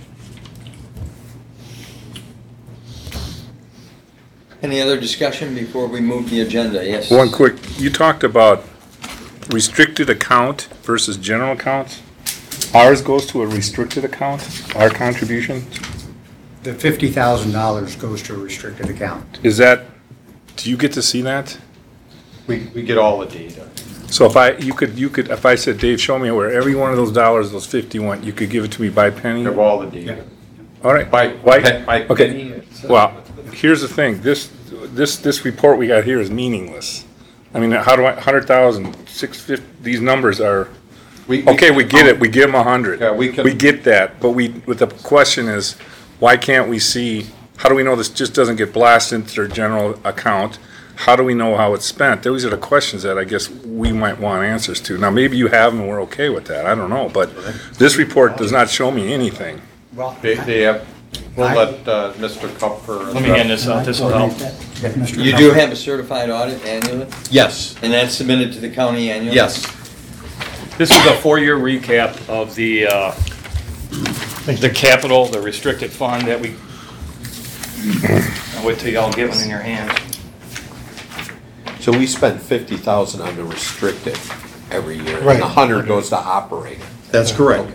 Any other discussion before we move the agenda? Yes. One quick, you talked about restricted account versus general accounts. Ours goes to a restricted account, our contribution. The $50,000 goes to a restricted account. Is that, do you get to see that? We get all the data. So if if I said, Dave, show me where every one of those dollars, those 50 went, you could give it to me by penny? We have all the data. All right. By Okay. penny, it's, Well, here's the thing, this report we got here is meaningless. I mean, how do I, 100,000, 650, these numbers are, okay, we get it, we give them 100. Yeah, we can- We get that, but the question is, why can't we see, how do we know this just doesn't get blasted into their general account? How do we know how it's spent? Those are the questions that I guess we might want answers to. Now, maybe you have them and we're okay with that, I don't know, but this report does not show me anything. Well, they have, we'll let Mr. Kupfer. Let me hand this out, this will help. You do have a certified audit annually? Yes. And that's submitted to the county annually? Yes. This is a 4-year recap of the capital, the restricted fund that we, I'll wait till y'all get one in your hands. So we spend 50,000 on the restricted every year, and Right. 100 goes to operating. That's correct.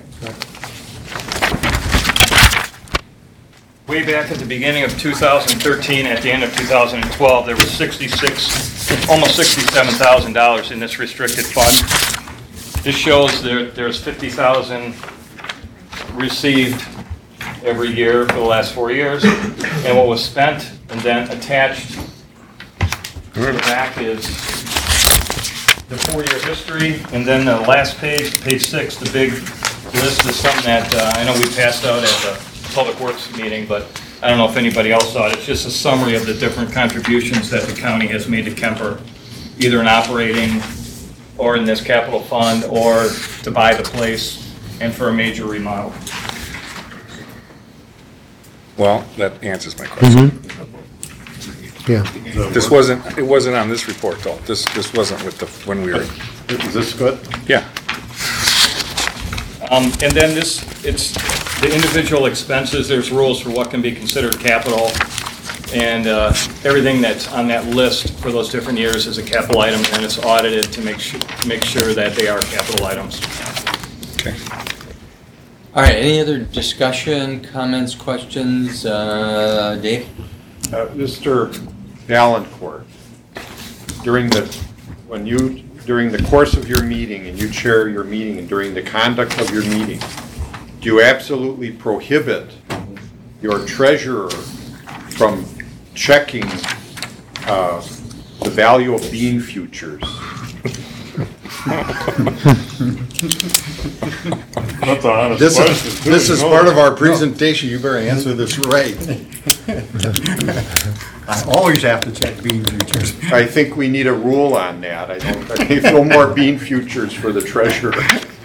Way back at the beginning of 2013, at the end of 2012, there was almost $67,000 in this restricted fund. This shows there's 50,000 received every year for the last 4 years, and what was spent, and then attached to the back is the 4-year history, and then the last page, page 6, the big list is something that I know we passed out at the Public Works meeting, but I don't know if anybody else saw it. It's just a summary of the different contributions that the county has made to Kemper, either in operating or in this capital fund, or to buy the place and for a major remodel. Well, that answers my question. Yeah. It wasn't on this report though, this wasn't with when we were, Is this good? yeah. And then it's the individual expenses, there's rules for what can be considered capital, and everything that's on that list for those different years is a capital item, and it's audited to make sure that they are capital items. Okay. All right, any other discussion, comments, questions? Dave? Mr. Valencourt, during the course of your meeting, and you chair your meeting, and during the conduct of your meeting, do you absolutely prohibit your treasurer from checking the value of bean futures That's an honest This question. is, this is part of our presentation, you better answer this right. I always have to check bean futures. I think we need a rule on that. I think no more bean futures for the treasurer.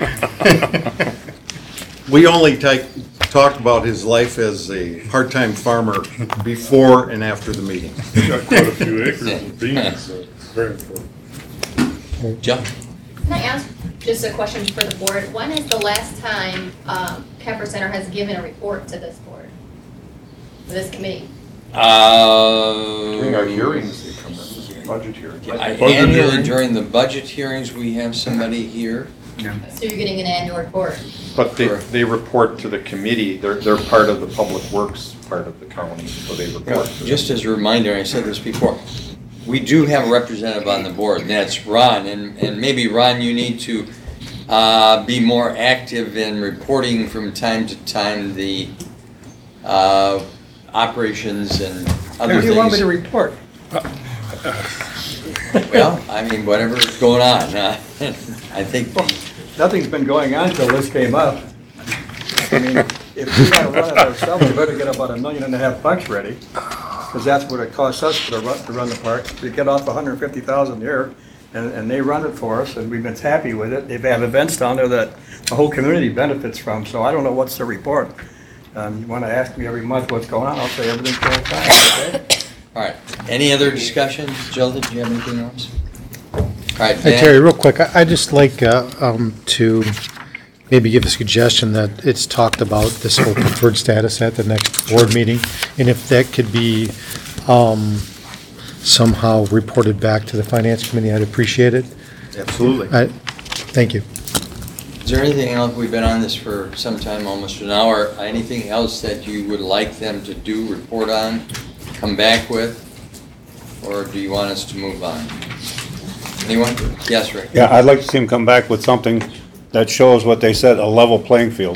We only talked about his life as a part-time farmer before and after the meeting. We got quite a few acres of beans, so it's very important. Jill? Can I ask just a question for the board? When is the last time Kemper Center has given a report to this board, this committee? During our hearings, they come in, budget hearings. Annually during the budget hearings, we have somebody here. So you're getting an annual report? But they report to the committee, they're part of the public works part of the county, so they report to them. Just as a reminder, I said this before, we do have a representative on the board, and that's Ron, and maybe Ron, you need to be more active in reporting from time to time the operations and other What do you want me to things. report? Well, I mean, whatever's going on, I think, Nothing's been going on till this came up. I mean, if we gotta run it ourselves, we better get about $1.5 million ready, because that's what it costs us to run the park. We get off $150,000 a year, and they run it for us, and we've been happy with it. They've had events down there that the whole community benefits from, so I don't know what's the report. You wanna ask me every month what's going on, I'll say everything's going fine, okay? all right. Any other discussion? Jill, did you have anything else? All right, Hey, Dan? Terry, real quick, I'd just like to maybe give a suggestion that it's talked about, this whole preferred status at the next board meeting, and if that could be somehow reported back to the finance committee, I'd appreciate it. Absolutely. Thank you. Is there anything else, we've been on this for some time, almost an hour, anything else that you would like them to do, report on, come back with, or do you want us to move on? Anyone? Yes, Rick? Yeah, I'd like to see them come back with something that shows what they said, a level playing field.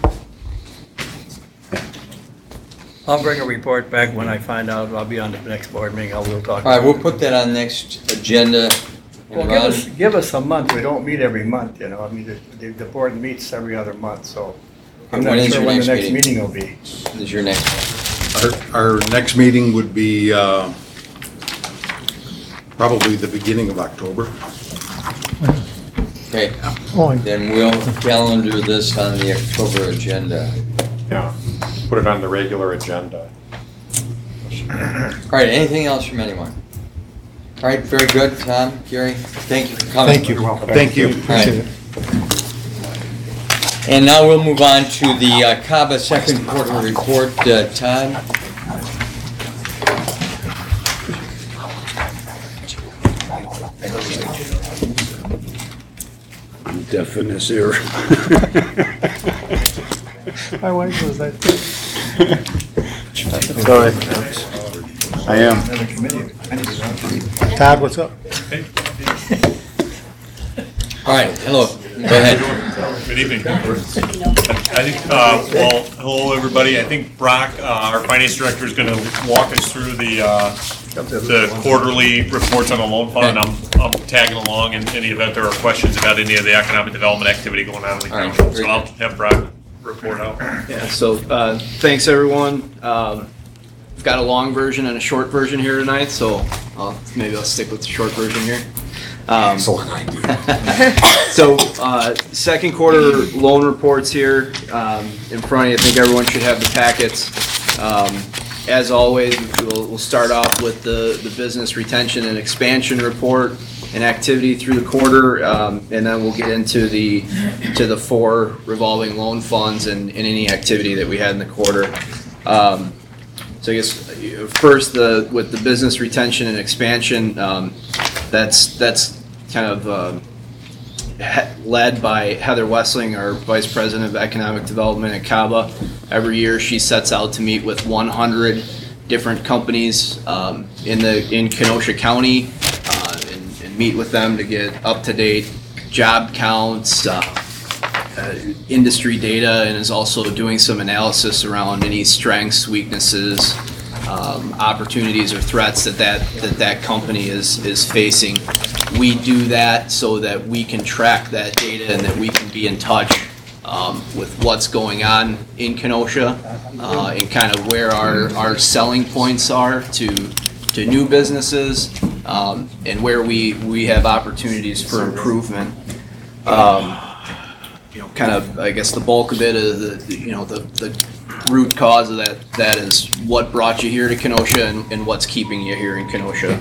I'll bring a report back when I find out, I'll be on the next board meeting, we'll talk. All right, we'll put that on next agenda. Well, And give Ron, give us a month, we don't meet every month, you know, I mean, the board meets every other month, so I'm When not is sure your when the next next meeting? meeting will be. is your next one? Our next meeting would be probably the beginning of October. Okay, Oh, then we'll calendar this on the October agenda. Yeah, put it on the regular agenda. All right, anything else from anyone? All right, very good, Tom, Gary, thank you for coming. Thank you. Thank you. All right. And now we'll move on to the CABA second quarter report. Todd? Deafness here. My wife was like, Sorry. I am. Todd, what's up? All right, hello, go ahead. Good evening. I think, well, hello, everybody. I think Brock, our finance director, is going to walk us through the quarterly reports on the loan fund. I'm tagging along in any event there are questions about any of the economic development activity going on in the All right, county. very So I'll have Brock report out. Yeah, so thanks everyone. I've got a long version and a short version here tonight, so maybe I'll stick with the short version here. Excellent idea. So second quarter loan reports here in front of you. I think everyone should have the packets. As always, we'll start off with the business retention and expansion report and activity through the quarter, and then we'll get into the four revolving loan funds and any activity that we had in the quarter. So I guess first with the business retention and expansion, that's kind of led by Heather Wessling, our Vice President of Economic Development at CABA. Every year she sets out to meet with 100 different companies in Kenosha County and meet with them to get up-to-date job counts, industry data, and is also doing some analysis around any strengths, weaknesses, opportunities or threats that company is facing. We do that so that we can track that data and that we can be in touch with what's going on in Kenosha and kind of where our selling points are to new businesses and where we have opportunities for improvement. Kind of, I guess the bulk of it is the root cause of that is what brought you here to Kenosha and what's keeping you here in Kenosha.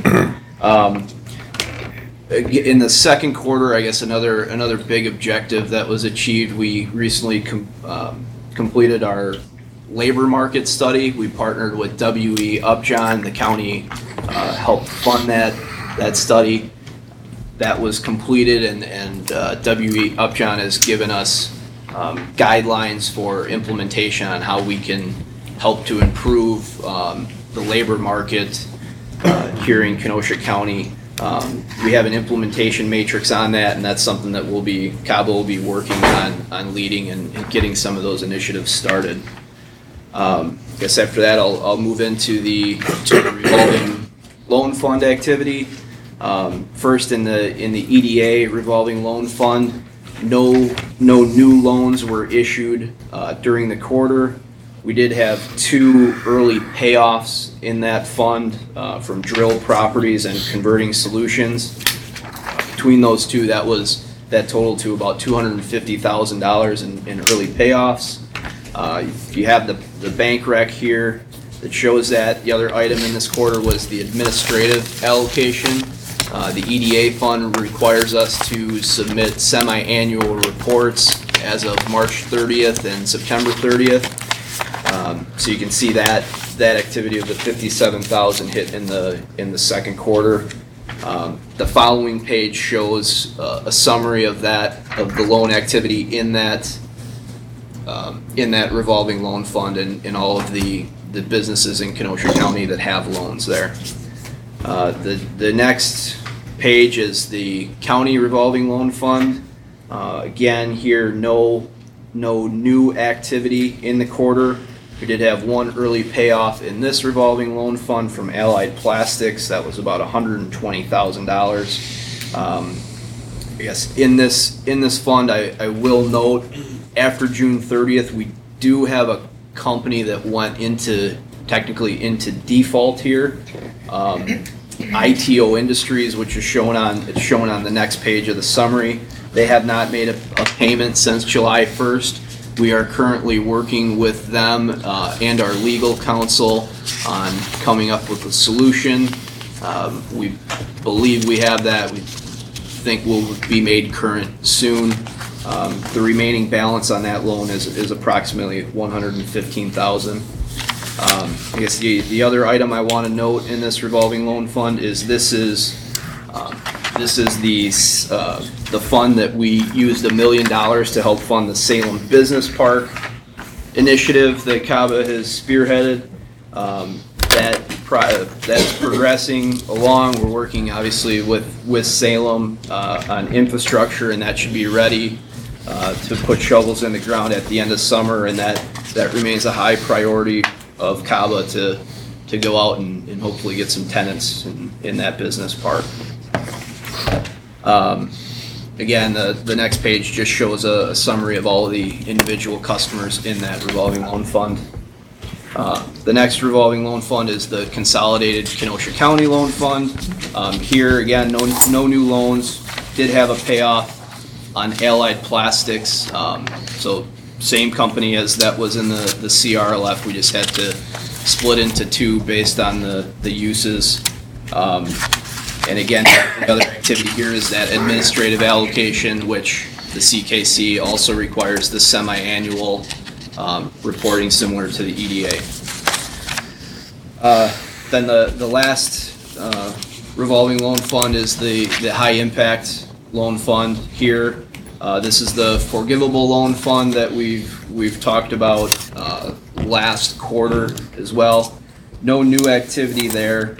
In the second quarter, I guess another big objective that was achieved, we recently completed our labor market study. We partnered with W.E. Upjohn. The county helped fund that study. That was completed, and W.E. Upjohn has given us guidelines for implementation on how we can help to improve the labor market here in Kenosha County. We have an implementation matrix on that, and that's something that CABA will be working on leading and getting some of those initiatives started. I guess after that, I'll move into the revolving loan fund activity. First, in the EDA revolving loan fund, no new loans were issued during the quarter. We did have 2 early payoffs in that fund from Drill Properties and Converting Solutions. Between those two, that totaled to about $250,000 in early payoffs. You have the bank rec here that shows that. The other item in this quarter was the administrative allocation. The EDA fund requires us to submit semi-annual reports as of March 30th and September 30th. So you can see that activity of the $57,000 hit in the second quarter. The following page shows a summary of the loan activity in that revolving loan fund and all of the businesses in Kenosha County that have loans there. The next page is the county revolving loan fund. Again, here no new activity in the quarter. We did have 1 early payoff in this revolving loan fund from Allied Plastics. That was about $120,000. I guess in this fund, I will note after June 30th, we do have a company that went technically into default here. ITO Industries, which is shown on the next page of the summary. They have not made a payment since July 1st. We are currently working with them and our legal counsel on coming up with a solution. We believe we have that. We think will be made current soon. The remaining balance on that loan is approximately $115,000. I guess the other item I want to note in this revolving loan fund is this is the fund that we used $1 million to help fund the Salem Business Park initiative that CABA has spearheaded. That's progressing along. We're working obviously with Salem on infrastructure, and that should be ready to put shovels in the ground at the end of summer, and that remains a high priority of CABA to go out and hopefully get some tenants in that business park. Again, the next page just shows a summary of all of the individual customers in that revolving loan fund. The next revolving loan fund is the Consolidated Kenosha County Loan Fund. Here, again, no new loans. Did have a payoff on Allied Plastics. So same company as that was in the CRLF. We just had to split into 2 based on the uses. And again, the other activity here is that administrative allocation, which the CKC also requires the semi-annual reporting similar to the EDA. Then the last revolving loan fund is the high impact loan fund here. This is the forgivable loan fund that we've talked about last quarter as well. No new activity there.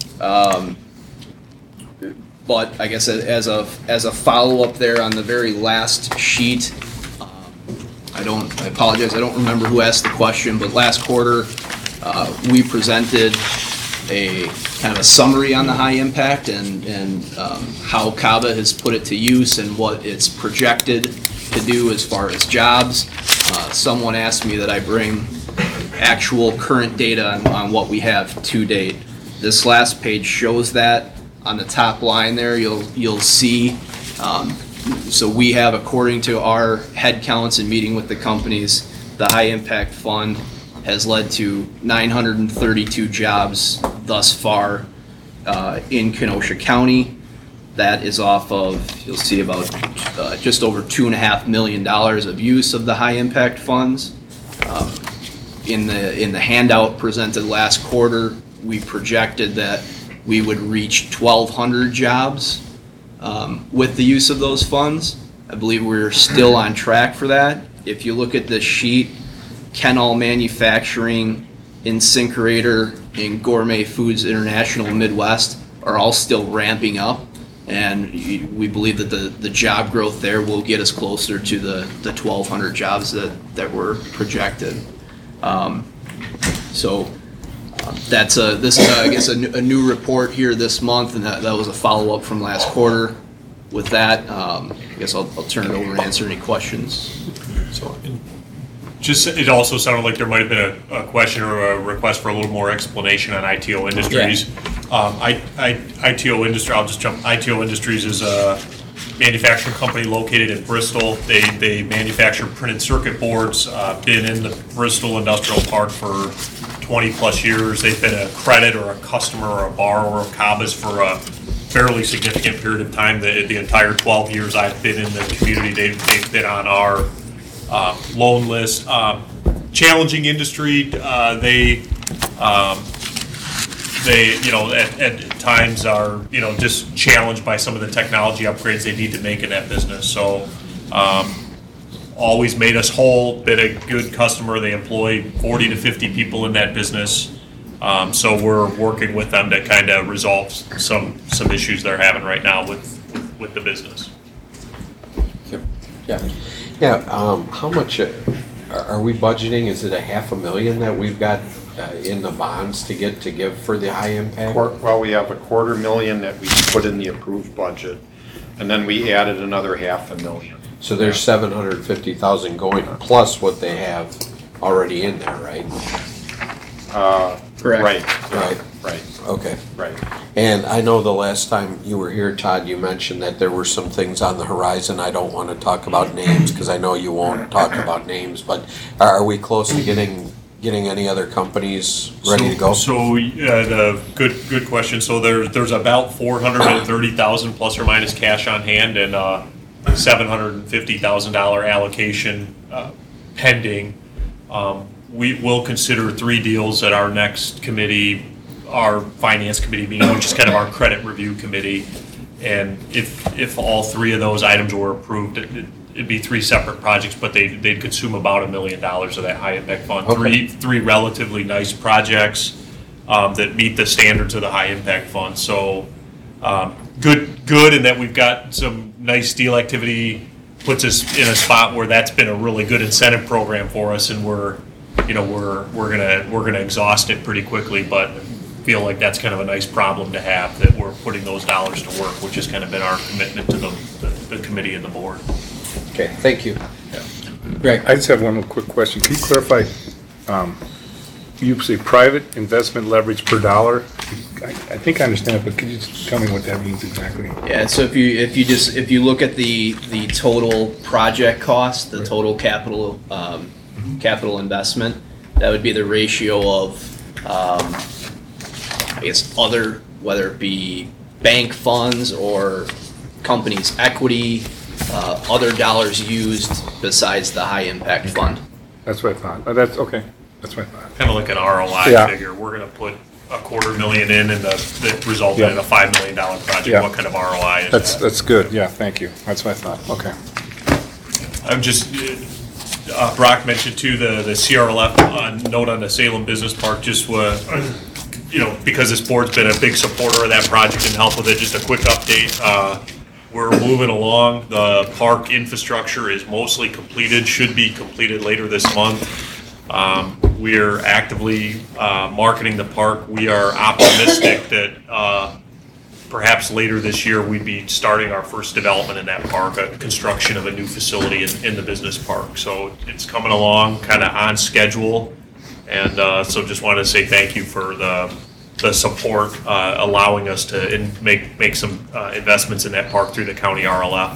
But I guess as a follow-up there on the very last sheet, I apologize, I don't remember who asked the question, but last quarter We presented a kind of a summary on the high impact and how CABA has put it to use and what it's projected to do as far as jobs. Someone asked me that I bring actual current data on what we have to date. This last page shows that. On the top line there, you'll see, so we have, according to our head counts and meeting with the companies, the high impact fund has led to 932 jobs thus far in Kenosha County. That is off of, you'll see about just over $2.5 million of use of the high impact funds. In the handout presented last quarter, we projected that we would reach 1,200 jobs with the use of those funds. I believe we're still on track for that. If you look at the sheet, Kenall Manufacturing, InSinkerator, and Gourmet Foods International Midwest are all still ramping up, and we believe that the job growth there will get us closer to the 1,200 jobs that were projected. This is I guess a new report here this month, and that was a follow-up from last quarter. With that, I guess I'll turn it over and answer any questions. So, it also sounded like there might have been a question or a request for a little more explanation on ITO Industries. ITO Industries is a manufacturing company located in Bristol. They manufacture printed circuit boards. Been in the Bristol Industrial Park for 20 plus years. They've been a credit or a customer or a borrower of CABA's for a fairly significant period of time. The entire 12 years I've been in the community, they've been on our loan list. Challenging industry. They at times are just challenged by some of the technology upgrades they need to make in that business. So always made us whole. Been a good customer. They employ 40 to 50 people in that business. So we're working with them to kind of resolve some issues they're having right now with the business. How much are we budgeting? Is it $500,000 that we've got in the bonds to give for the high impact? Well, we have $250,000 that we put in the approved budget, and then we added another $500,000. So there's $750,000 going plus what they have already in there, right? Correct. Right. Okay. Right. And I know the last time you were here, Todd, you mentioned that there were some things on the horizon. I don't want to talk about names because I know you won't talk about names, but are we close to getting any other companies ready to go? So the good question. So there's about $430,000 plus or minus cash on hand and $750,000 allocation pending. We will consider 3 deals at our next committee, our finance committee meeting, which is kind of our credit review committee. And if all 3 of those items were approved, it'd be 3 separate projects, but they'd consume about $1 million of that high impact fund. Okay. Three relatively nice projects that meet the standards of the high impact fund. So good in that we've got some nice deal activity, puts us in a spot where that's been a really good incentive program for us, and we're gonna exhaust it pretty quickly, but feel like that's kind of a nice problem to have, that we're putting those dollars to work, which has kind of been our commitment to the committee and the board. Okay, thank you. Greg? I just have one more quick question. Can you clarify, you say private investment leverage per dollar? I think I understand it, but could you just tell me what that means exactly? Yeah, so if you look at the total project cost, the total capital investment, that would be the ratio of I guess other, whether it be bank funds or companies' equity, other dollars used besides the high impact fund. That's what I thought. That's okay. That's what I thought. Kind of like an ROI figure. We're gonna put $250,000 in, and that resulted in a $5 million project. Yeah. What kind of ROI is that? That's good. Yeah, thank you. That's what I thought. Okay. I'm just, Brock mentioned too, the CRLF note on the Salem Business Park, just because this board's been a big supporter of that project and help with it, just a quick update. We're moving along. The park infrastructure is mostly completed, should be completed later this month. We're actively marketing the park. We are optimistic that perhaps later this year, we'd be starting our first development in that park, a construction of a new facility in the business park. So it's coming along kind of on schedule. And so just wanted to say thank you for the support, allowing us to make some investments in that park through the county RLF.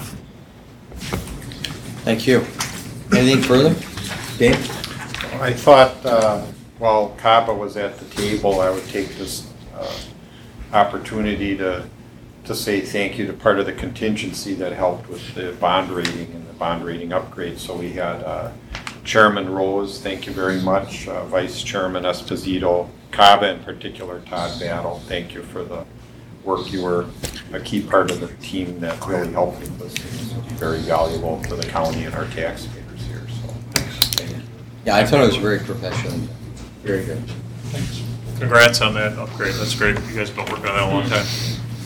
Thank you. Anything further? Dave? I thought, while Kaba was at the table, I would take this opportunity to say thank you to part of the contingency that helped with the bond rating and the bond rating upgrade. So we had Chairman Rose, thank you very much, Vice Chairman Esposito, Kaba in particular, Todd Battle, thank you for the work. You were a key part of the team that really helped with this. It was very valuable for the county and our taxpayers here, so thank you. Yeah, I thought it was very professional. Very good. Thanks. Congrats on that upgrade. That's great. You guys have been working on that a long time.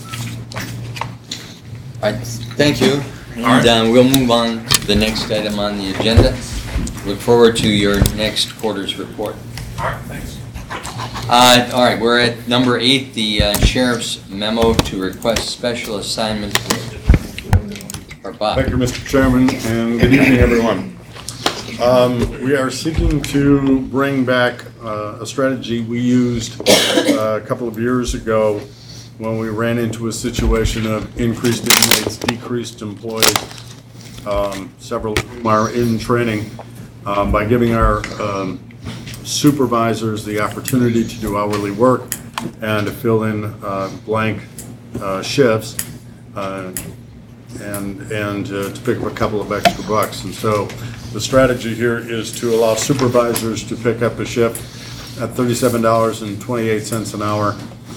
All right, thank you. All right. And we'll move on to the next item on the agenda. Look forward to your next quarter's report. All right, thanks. All right, we're at number 8, the sheriff's memo to request special assignment. Or Bob. Thank you, Mr. Chairman, and good evening, everyone. We are seeking to bring back a strategy we used a couple of years ago when we ran into a situation of increased inmates, decreased employees, several of whom are in training, by giving our supervisors the opportunity to do hourly work and to fill in blank shifts and to pick up a couple of extra bucks. And so the strategy here is to allow supervisors to pick up a shift at $37.28 an hour.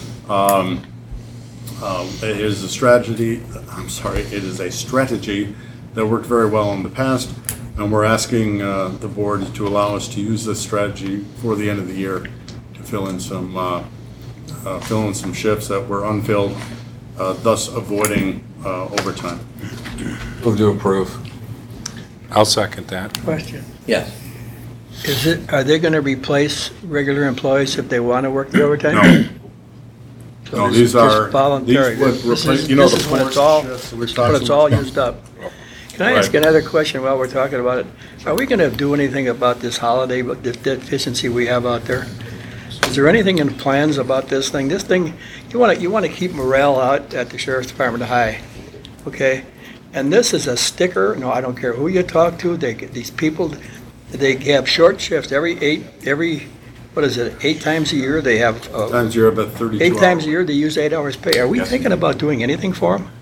It is a strategy, it is a strategy that worked very well in the past, and we're asking the board to allow us to use this strategy for the end of the year to fill in some shifts that were unfilled, thus avoiding overtime. Move to approve. I'll second that. Question. Yes. Are they gonna replace regular employees if they wanna work the overtime? No. So No, this these is just are, voluntary. these would This replace, is- you know, this the is when four it's all- shifts that we're This is when it's all talking used up. Can I ask Right. another question while we're talking about it? Are we gonna do anything about this holiday deficiency we have out there? Is there anything in plans about this thing? This thing, you wanna keep morale out at the sheriff's department high, okay? And this is a sticker, no, I don't care who you talk to, these people, they have short shifts what is it, 8 times a year, they have. Times you're about 32 8 times hours. a year, they use 8 hours pay. Are we Yes. thinking about doing anything for them?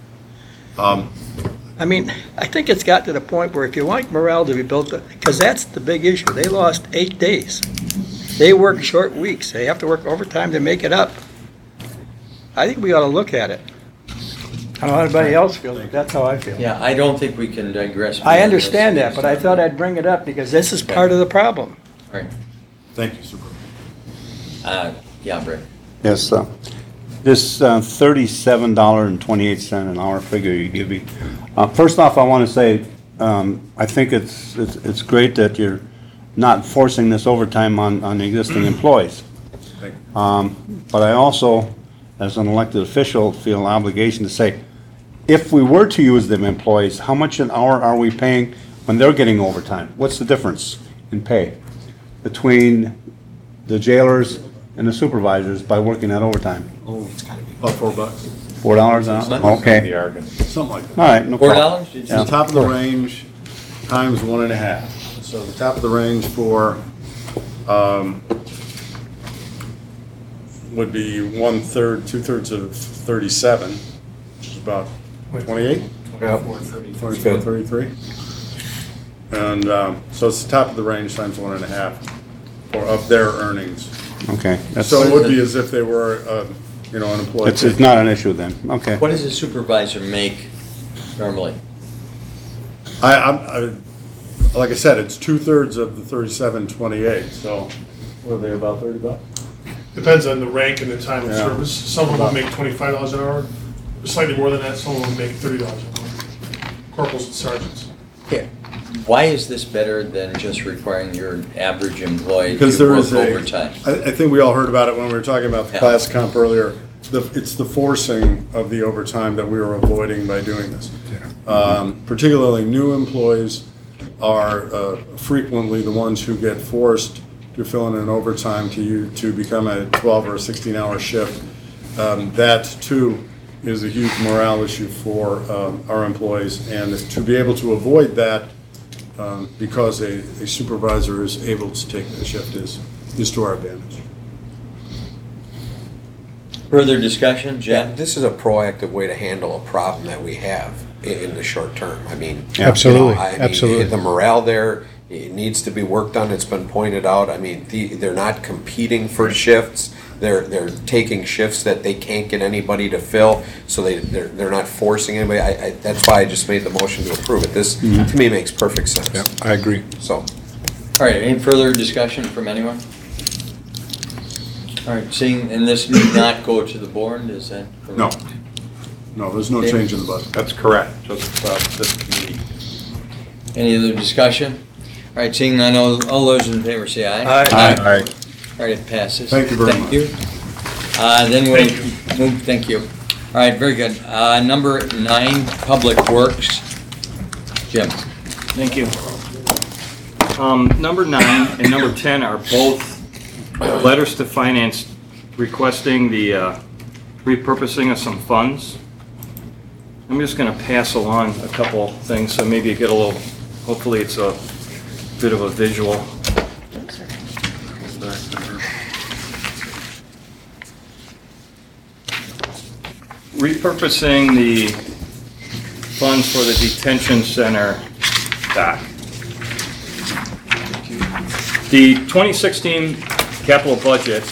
I mean, I think it's got to the point where if you want morale to be built up, because that's the big issue. They lost 8 days. They work short weeks. They have to work overtime to make it up. I think we ought to look at it. I don't know how anybody else feels, but that's how I feel. Yeah, I don't think we can digress. I understand that, but I thought I'd bring it up because this is part of the problem. Right. Thank you, Super. Yeah, Rick. Yes, this $37.28 an hour figure you give me. First off, I want to say, I think it's great that you're not forcing this overtime on the existing employees. Thank But I also, as an elected official, feel an obligation to say, if we were to use them employees, how much an hour are we paying when they're getting overtime? What's the difference in pay between the jailers and the supervisors by working that overtime? About $4. $4 an hour? Okay. The argument. Something like that. All right, no problem. $4? The top of the range times 1.5. So the top of the range for, would be 1/3, 2/3 of 37, which is about 28? Yep. 34, 33. And, so it's the top of the range times 1.5 of their earnings. Okay. So it would be as if they were, an employee. It's not an issue then, okay. What does a supervisor make normally? Like I said, it's 2/3 of the 37.28, so what are they, about $30? Depends on the rank and the time of Yeah. service. Some of them will make $25 an hour, slightly more than that, some of them make $30 an hour. Corporals and sergeants. Yeah. Why is this better than just requiring your average employee Because to there work is overtime? I think we all heard about it when we were talking about the Yeah. class comp earlier. It's the forcing of the overtime that we were avoiding by doing this. Particularly new employees are frequently the ones who get forced to fill in an overtime to become a 12 or a 16-hour shift. That too is a huge morale issue for our employees, and to be able to avoid that because a supervisor is able to take the shift is to our advantage. Further discussion, Jen? This is a proactive way to handle a problem that we have in the short term. I mean, Absolutely, absolutely. The morale there, it needs to be worked on. It's been pointed out. I mean, they're not competing for shifts. They're taking shifts that they can't get anybody to fill, so they're not forcing anybody. That's why I just made the motion to approve it. This, to me, makes perfect sense. Yep, I agree. So, All right, any further discussion from anyone? All right, seeing, and this need not go to the board, is that correct? No, there's no change in the budget. That's correct, just this committee. Any other discussion? All right, seeing none, all those in favor say aye. Aye. All right, it passes. Thank you very Thank you. Then we'll move, thank you. All right, very good. Number 9, Public Works. Jim. Thank you. Number 9 and number 10 are both letters to finance requesting the repurposing of some funds. I'm just going to pass along a couple things, so maybe you get a little, hopefully it's a bit of a visual. Repurposing the funds for the detention center dock. The 2016 capital budget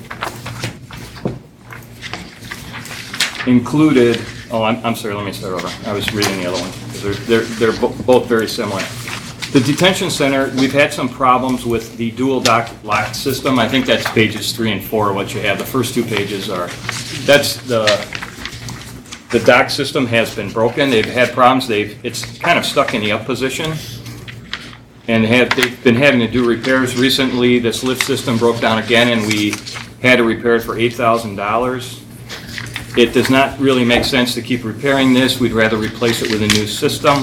included, I'm sorry, let me start over. I was reading the other one, because they're both very similar. The detention center, we've had some problems with the dual dock lock system. I think that's pages 3 and 4, what you have. The first 2 pages are, that's the dock system has been broken. They've had problems. It's kind of stuck in the up position. And they've been having to do repairs. Recently, this lift system broke down again, and we had to repair it for $8,000. It does not really make sense to keep repairing this. We'd rather replace it with a new system.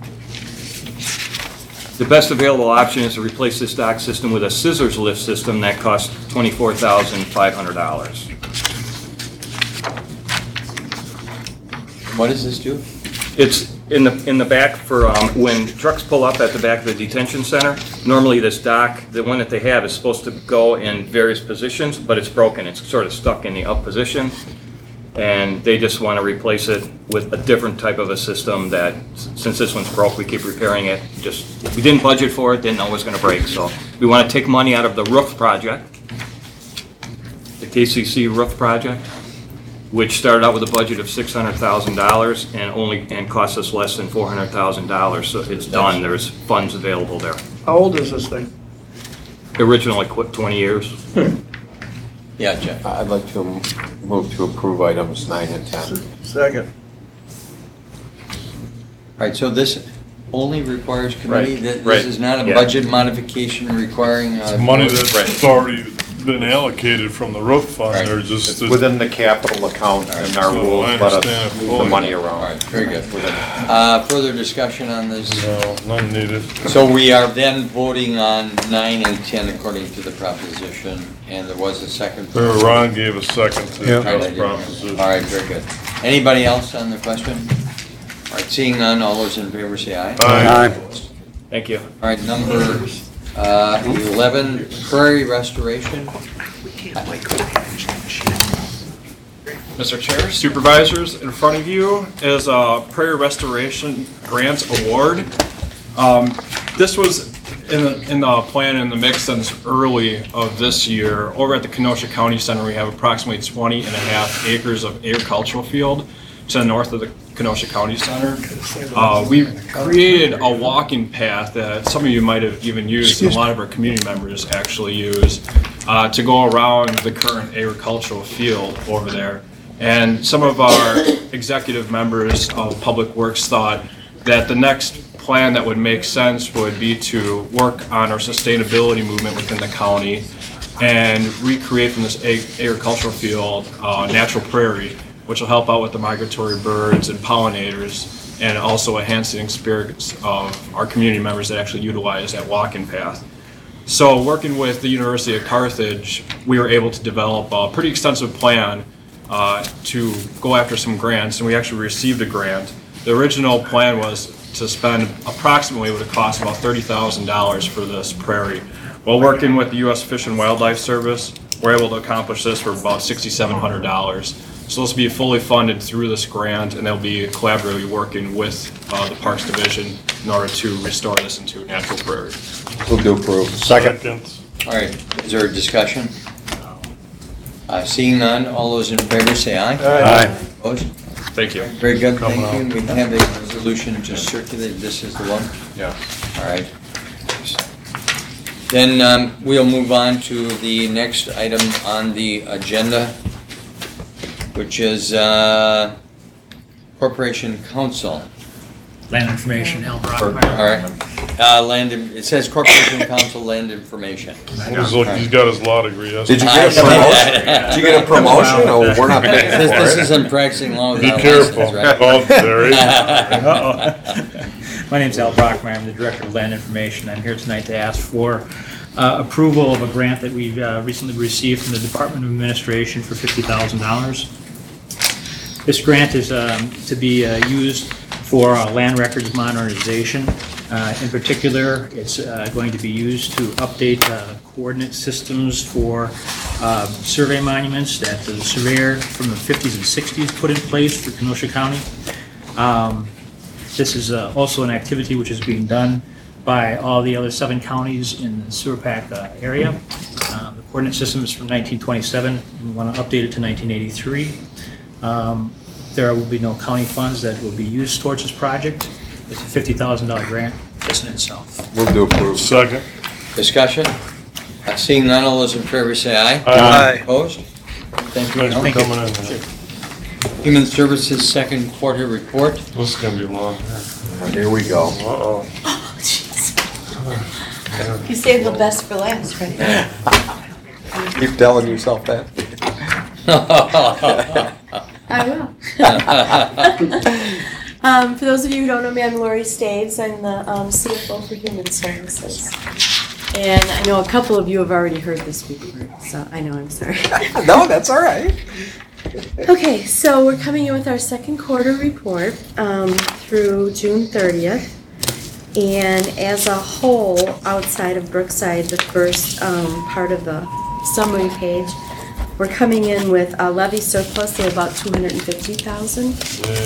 The best available option is to replace this dock system with a scissors lift system that costs $24,500. What does this do? It's in the back for when trucks pull up at the back of the detention center. Normally this dock, the one that they have, is supposed to go in various positions, but it's broken. It's sort of stuck in the up position. And they just want to replace it with a different type of a system that, since this one's broke, we keep repairing it. We didn't budget for it, didn't know it was going to break. So we want to take money out of the roof project, the KCC roof project, which started out with a budget of $600,000 and cost us less than $400,000. So it's done. There's funds available there. How old is this thing? Originally, 20 years. Yeah, Jeff. I'd like to move to approve items 9 and 10. Second. All right, so this only requires committee? Right. This is not a Yeah. budget modification requiring? Money that's already been allocated from the roof fund, Right. or just. It's within the capital account, and our So rules I let us understand move the fully. money All around. right, very good. Further discussion on this? No, none needed. So we are then voting on 9 and 10 according to the proposition, and there was a second. Ron gave a second to Yeah. All right, I the did. proposition. All right, very good. Anybody else on the question? All right, seeing none, all those in favor say aye. Aye. Thank you. All right, number 11, Prairie Restoration. Mr. Chair, Supervisors, in front of you is a Prairie Restoration Grant Award. This was in the plan in the mix since early of this year. Over at the Kenosha County Center, we have approximately 20.5 acres of agricultural field to the north of the Kenosha County Center. We created a walking path that some of you might have even used, and a lot of our community members actually use, to go around the current agricultural field over there. And some of our executive members of Public Works thought that the next plan that would make sense would be to work on our sustainability movement within the county and recreate from this agricultural field natural prairie, which will help out with the migratory birds and pollinators, and also enhance the experience of our community members that actually utilize that walking path. So working with the University of Carthage, we were able to develop a pretty extensive plan to go after some grants, and we actually received a grant. The original plan was to spend approximately what would cost about $30,000 for this prairie. While working with the U.S. Fish and Wildlife Service, we're able to accomplish this for about $6,700. So this will be fully funded through this grant, and they'll be collaboratively working with the Parks Division in order to restore this into a natural prairie. Move to approve. Second. All right, is there a discussion? Seeing none, all those in favor say aye. Aye. Opposed? Thank you. Very good, thank you. We have a resolution just circulated, this is the one? Yeah. All right. Then we'll move on to the next item on the agenda, which is Corporation Council. Land information, Al Brock. All right. It says Corporation Council Land Information. He's got his law degree. Yes. Did you get a promotion? Did you get a promotion? Oh, we're not paying for This it. isn't practicing law Be without careful. license, right? Oh, there he is. My name's Al Brockmeyer. I'm the Director of Land Information. I'm here tonight to ask for approval of a grant that we've recently received from the Department of Administration for $50,000. This grant is to be used for land records modernization. In particular, it's going to be used to update coordinate systems for survey monuments that the surveyor from the 50s and 60s put in place for Kenosha County. This is also an activity which is being done by all the other 7 counties in the SEWRPAC area. The coordinate system is from 1927. We want to update it to 1983. There will be no county funds that will be used towards this project. It's a $50,000 grant just in itself. Move to approve. Second. Discussion? Seeing none, all those in favor say aye. Aye. Opposed? Thank you. Thanks for Thank coming in. Human Services second quarter report. This is gonna be long. Here we go. Uh-oh. You saved the best for last, right? Keep telling yourself that. I will. For those of you who don't know me, I'm Lori Staves. I'm the CFO for Human Services. And I know a couple of you have already heard this before, so I know, I'm sorry. No, that's all right. Okay, so we're coming in with our second quarter report through June 30th. And as a whole, outside of Brookside, the first part of the summary page, we're coming in with a levy surplus of about $250,000.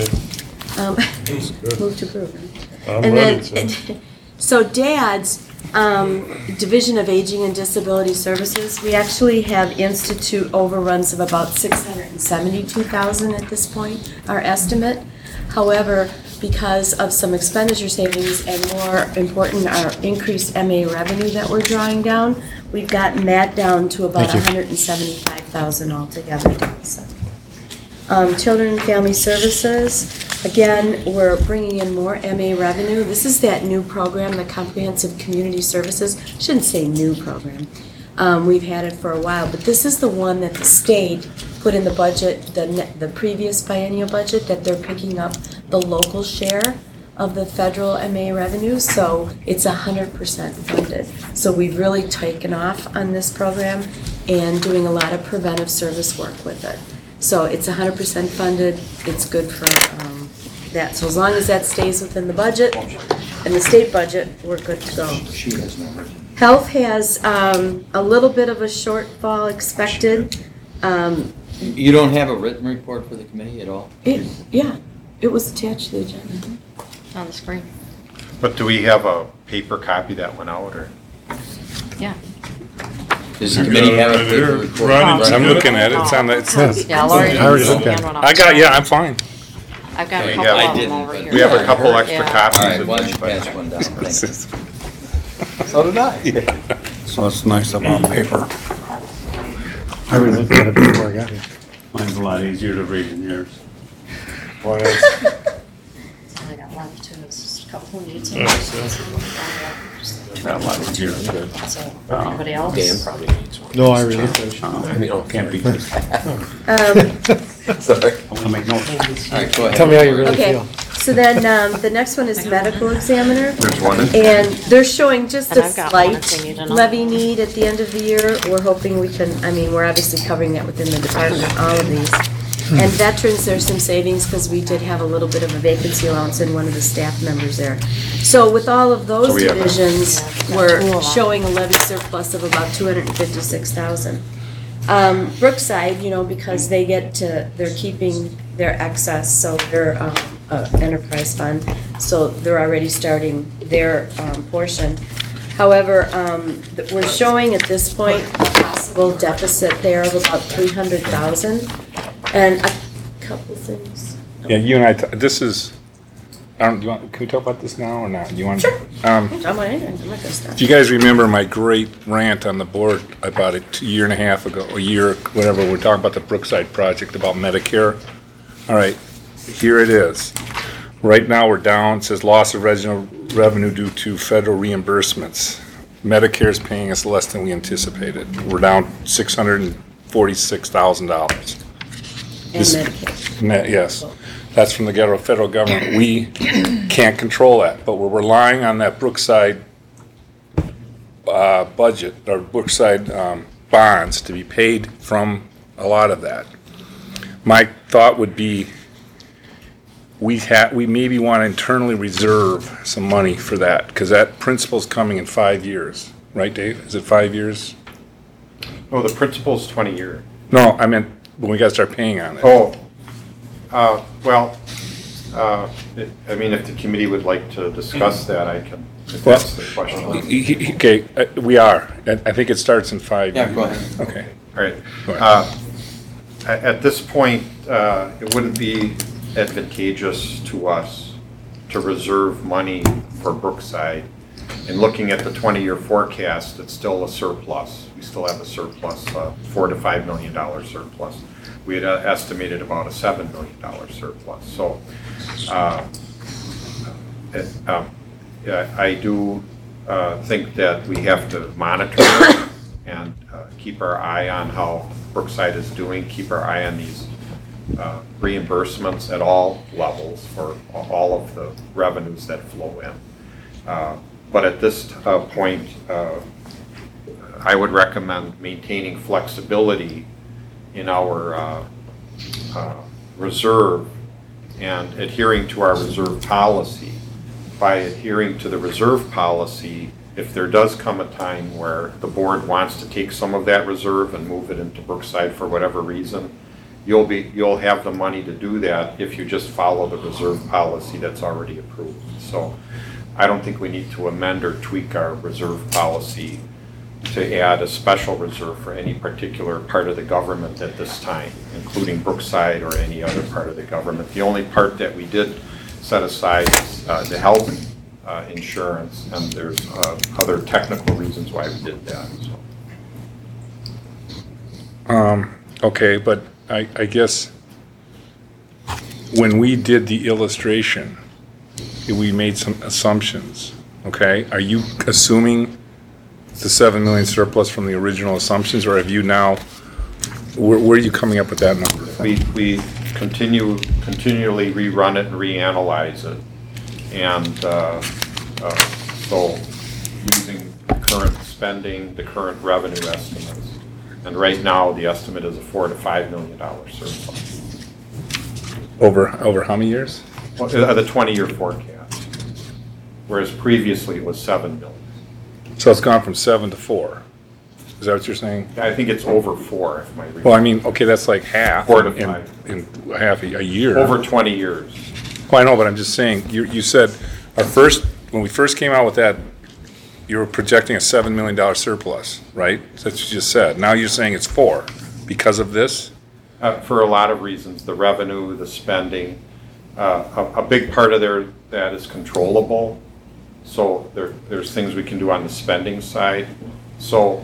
Move to approve. I'm And ready then, to. so Dad's Division of Aging and Disability Services, we actually have institute overruns of about $672,000 at this point, our estimate. However, because of some expenditure savings and more important, our increased MA revenue that we're drawing down, we've gotten that down to about $175,000 altogether. So, Children and Family Services, again, we're bringing in more MA revenue. This is that new program, the Comprehensive Community Services. I shouldn't say new program. We've had it for a while, but this is the one that the state put in the budget, the previous biennial budget, that they're picking up the local share of the federal MA revenue, so it's 100% funded. So we've really taken off on this program and doing a lot of preventive service work with it. So it's 100% funded, it's good for that. So as long as that stays within the budget and the state budget, we're good to go. Health has a little bit of a shortfall expected. You don't have a written report for the committee at all? Yeah, it was attached to the agenda. On the screen. But do we have a paper copy that went out, or? Yeah. Does the committee have a paper report? I'm looking at it, it's on the, it's. Yeah, Lori. I already looked at it. I got, yeah, I'm fine. I've got a We couple have- of them over here. We have a couple extra Yeah. copies. All right, if why don't you anybody- pass one down? Thank you. So did I. So it's nice about paper. I already looked at it before I got here. Mine's a lot easier to read than yours. Well, that's- I got one too. It's just- Couple who needs Yeah, Not a lot of you. Good. Anybody else? Dan probably needs one. No, I really. I mean, oh, Can't be. Sorry. I'll make notes. All right, go ahead. Tell me how you really Okay, feel. so then, the next one is medical examiner. There's one. And they're showing just And a I've got one if they need slight to know. levy need at the end of the year. We're hoping we can, I mean, we're obviously covering that within the department, all of these. And veterans, there's some savings because we did have a little bit of a vacancy allowance in one of the staff members there. So with all of those So we have- divisions, we're showing a levy surplus of about 256,000. Brookside, you know, because they get to, they're keeping their excess, so they're, enterprise fund, so they're already starting their, portion. However, we're showing at this point a possible deficit there of about 300,000. And a couple things. Yeah, you and I, this is, do you want, can we talk about this now or not? Do you want? Sure. Um, I'm not gonna stop. Do you guys remember my great rant on the board about a year and a half ago, a year, whatever, we're talking about the Brookside project about Medicare? All right, here it is. Right now, we're down, it says loss of regional revenue due to federal reimbursements. Medicare is paying us less than we anticipated. We're down $646,000. And Medicaid. Yes, that's from the federal government. We can't control that, but we're relying on that Brookside budget, or Brookside bonds to be paid from a lot of that. My thought would be, we maybe want to internally reserve some money for that, because that principal's coming in 5 years, right, Dave? Is it 5 years? Oh, the principal's 20 year. No, I meant when we gotta start paying on it. Oh, well, I mean, if the committee would like to discuss that, I can, if Well, that's the question. Okay, we are. I think it starts in 5 years. Yeah, go ahead. Okay. All right. Go ahead. At this point, it wouldn't be advantageous to us to reserve money for Brookside. And looking at the 20-year forecast, it's still a surplus. We still have a surplus, $4 to $5 million surplus. We had estimated about a $7 million surplus. So I do think that we have to monitor and keep our eye on how Brookside is doing, keep our eye on these reimbursements at all levels for all of the revenues that flow in. But at this point, I would recommend maintaining flexibility in our reserve and adhering to our reserve policy. By adhering to the reserve policy, if there does come a time where the board wants to take some of that reserve and move it into Brookside for whatever reason, you'll have the money to do that if you just follow the reserve policy that's already approved. So I don't think we need to amend or tweak our reserve policy to add a special reserve for any particular part of the government at this time, including Brookside or any other part of the government. The only part that we did set aside is the health insurance, and there's other technical reasons why we did that. So. Okay, but I guess when we did the illustration, we made some assumptions, okay? Are you assuming the 7 million surplus from the original assumptions, or have you now, where are you coming up with that number? We continually rerun it and reanalyze it. And so using the current spending, the current revenue estimates. And right now, the estimate is a $4 to $5 million surplus. Over how many years? Well, the 20-year forecast. Whereas previously it was 7 million. So it's gone from 7 to 4. Is that what you're saying? I think it's over 4, if my reading. Well, I mean, okay, that's like half. 4 to 5. In half a year. Over 20 years. Well, I know, but I'm just saying, you said, when we first came out with that, you were projecting a $7 million surplus, right? That's what you just said. Now you're saying it's 4 because of this? For a lot of reasons, the revenue, the spending. A big part of that is controllable. So there's things we can do on the spending side. So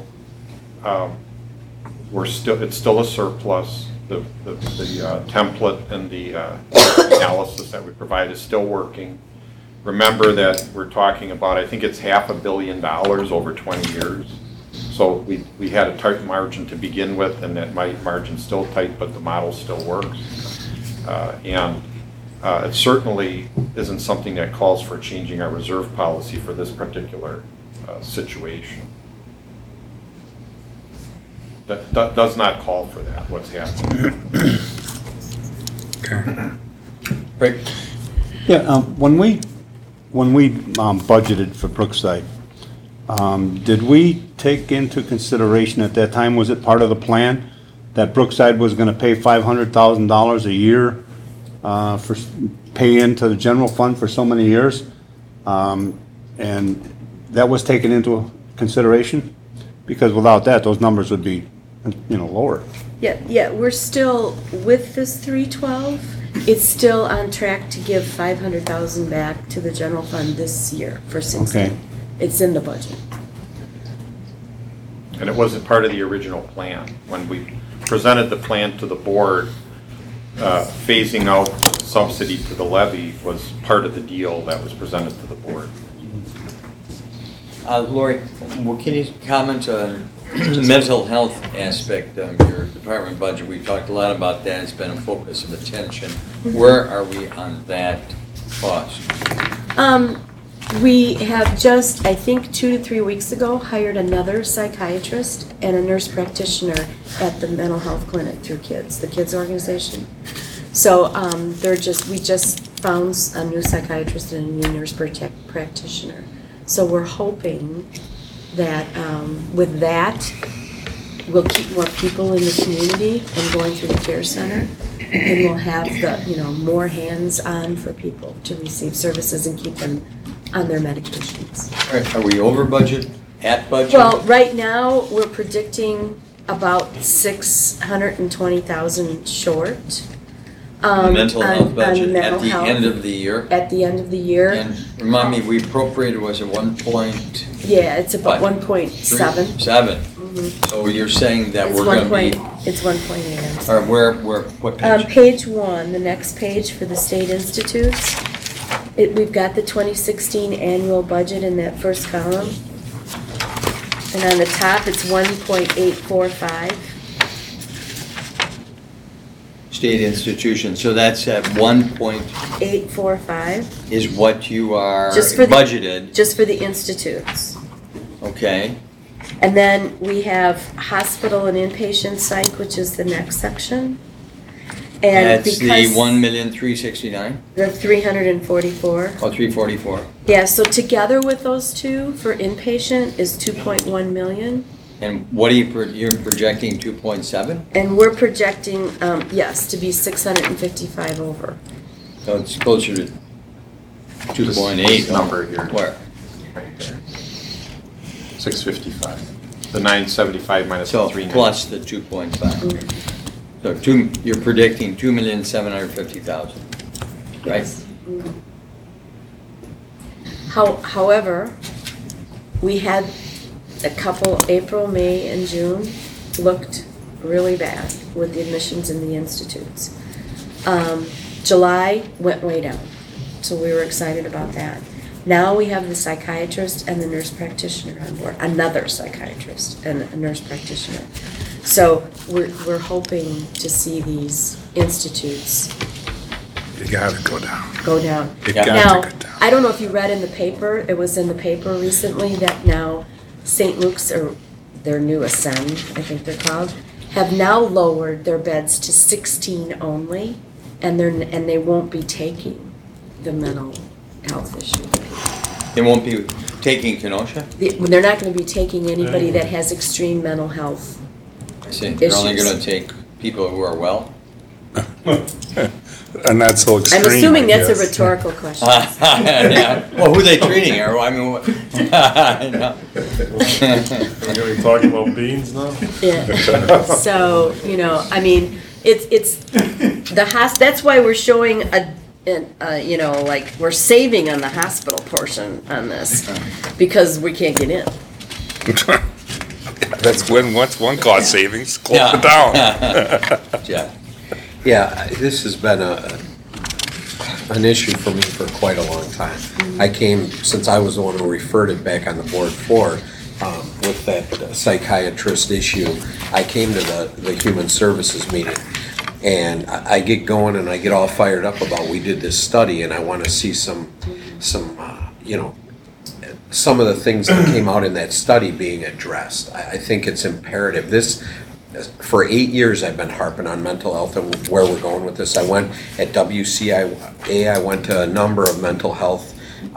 it's still a surplus. The template and the analysis that we provide is still working. remember that we're talking about, I think it's $500 million over 20 years. So we had a tight margin to begin with, and that margin's still tight, but the model still works. It certainly isn't something that calls for changing our reserve policy for this particular situation. That does not call for that, what's happening. Rick? Yeah, when we budgeted for Brookside, did we take into consideration at that time, was it part of the plan, that Brookside was gonna pay $500,000 a year for pay into the general fund for so many years? And that was taken into consideration? Because without that, those numbers would be, lower. Yeah, we're still, with this 312, it's still on track to give 500,000 back to the general fund this year for 16. Okay. It's in the budget. And it wasn't part of the original plan. When we presented the plan to the board, phasing out subsidy to the levy was part of the deal that was presented to the board. Lori, well, can you comment on the mental health aspect of your department budget? We've talked a lot about that. It's been a focus of attention. Where are we on that cost? We have just, I think 2 to 3 weeks ago, hired another psychiatrist and a nurse practitioner at the mental health clinic through KIDS, the KIDS organization. So we just found a new psychiatrist and a new nurse practitioner. So we're hoping that with that, we'll keep more people in the community and going through the care center. And we'll have more hands-on for people to receive services and keep them on their medications. All right, are we over budget, at budget? Well, right now, we're predicting about 620,000 short. Mental health budget at the health. end of the year? At the end of the year. And remind me, we appropriated, was it 1 point? Yeah, it's about What? 1.7. 7. So you're saying that It's we're gonna be, It's 1.8. or what page? Page 1, the next page for the state institutes. We've got the 2016 annual budget in that first column. And on the top, it's 1.845. State institution, so that's at 845. is what you are Just for the- budgeted, Just for the institutes. okay? And then we have hospital and inpatient psych, which is the next section. And That's the because 1,369,000, the 344. oh, 344. Yeah, so together with those two for inpatient is 2.1 million. And what are you're projecting 2.7? And we're projecting, yes, to be 655 over. So it's closer to 2.8. This number here. Where? Right there. 655. The 975 minus the So 390. plus the 2.5. So you're predicting 2,750,000, right? However, we had a couple, April, May, and June, looked really bad with the admissions in the institutes. July went way down, so we were excited about that. Now we have the psychiatrist and the nurse practitioner on board, another psychiatrist and a nurse practitioner. So we're hoping to see these institutes You gotta go down. go down. It got Now, to go down. I don't know if you read in the paper, it was in the paper recently that now St. Luke's, or their new Ascend, I think they're called, have now lowered their beds to 16 only, and they won't be taking the mental health issue. They won't be taking Kenosha? They're not gonna be taking anybody that has extreme mental health. I see, they're only Issues. gonna take people who are well? And that's so extreme. I'm assuming I that's a guess. rhetorical question. Yeah. Well, who are they treating? Or, I mean, what- no. We're gonna be talking about beans now? Yeah, so, I mean, it's, that's why we're showing we're saving on the hospital portion on this, because we can't get in. That's what's one cost savings, close Yeah. it down. Yeah. Yeah, this has been an issue for me for quite a long time. I came, since I was the one who referred it back on the board floor, with that psychiatrist issue, I came to the Human Services meeting. And I get going and I get all fired up about, we did this study and I want to see some of the things that came out in that study being addressed. I think it's imperative. For 8 years, I've been harping on mental health and where we're going with this. I went at WCIA, I went to a number of mental health,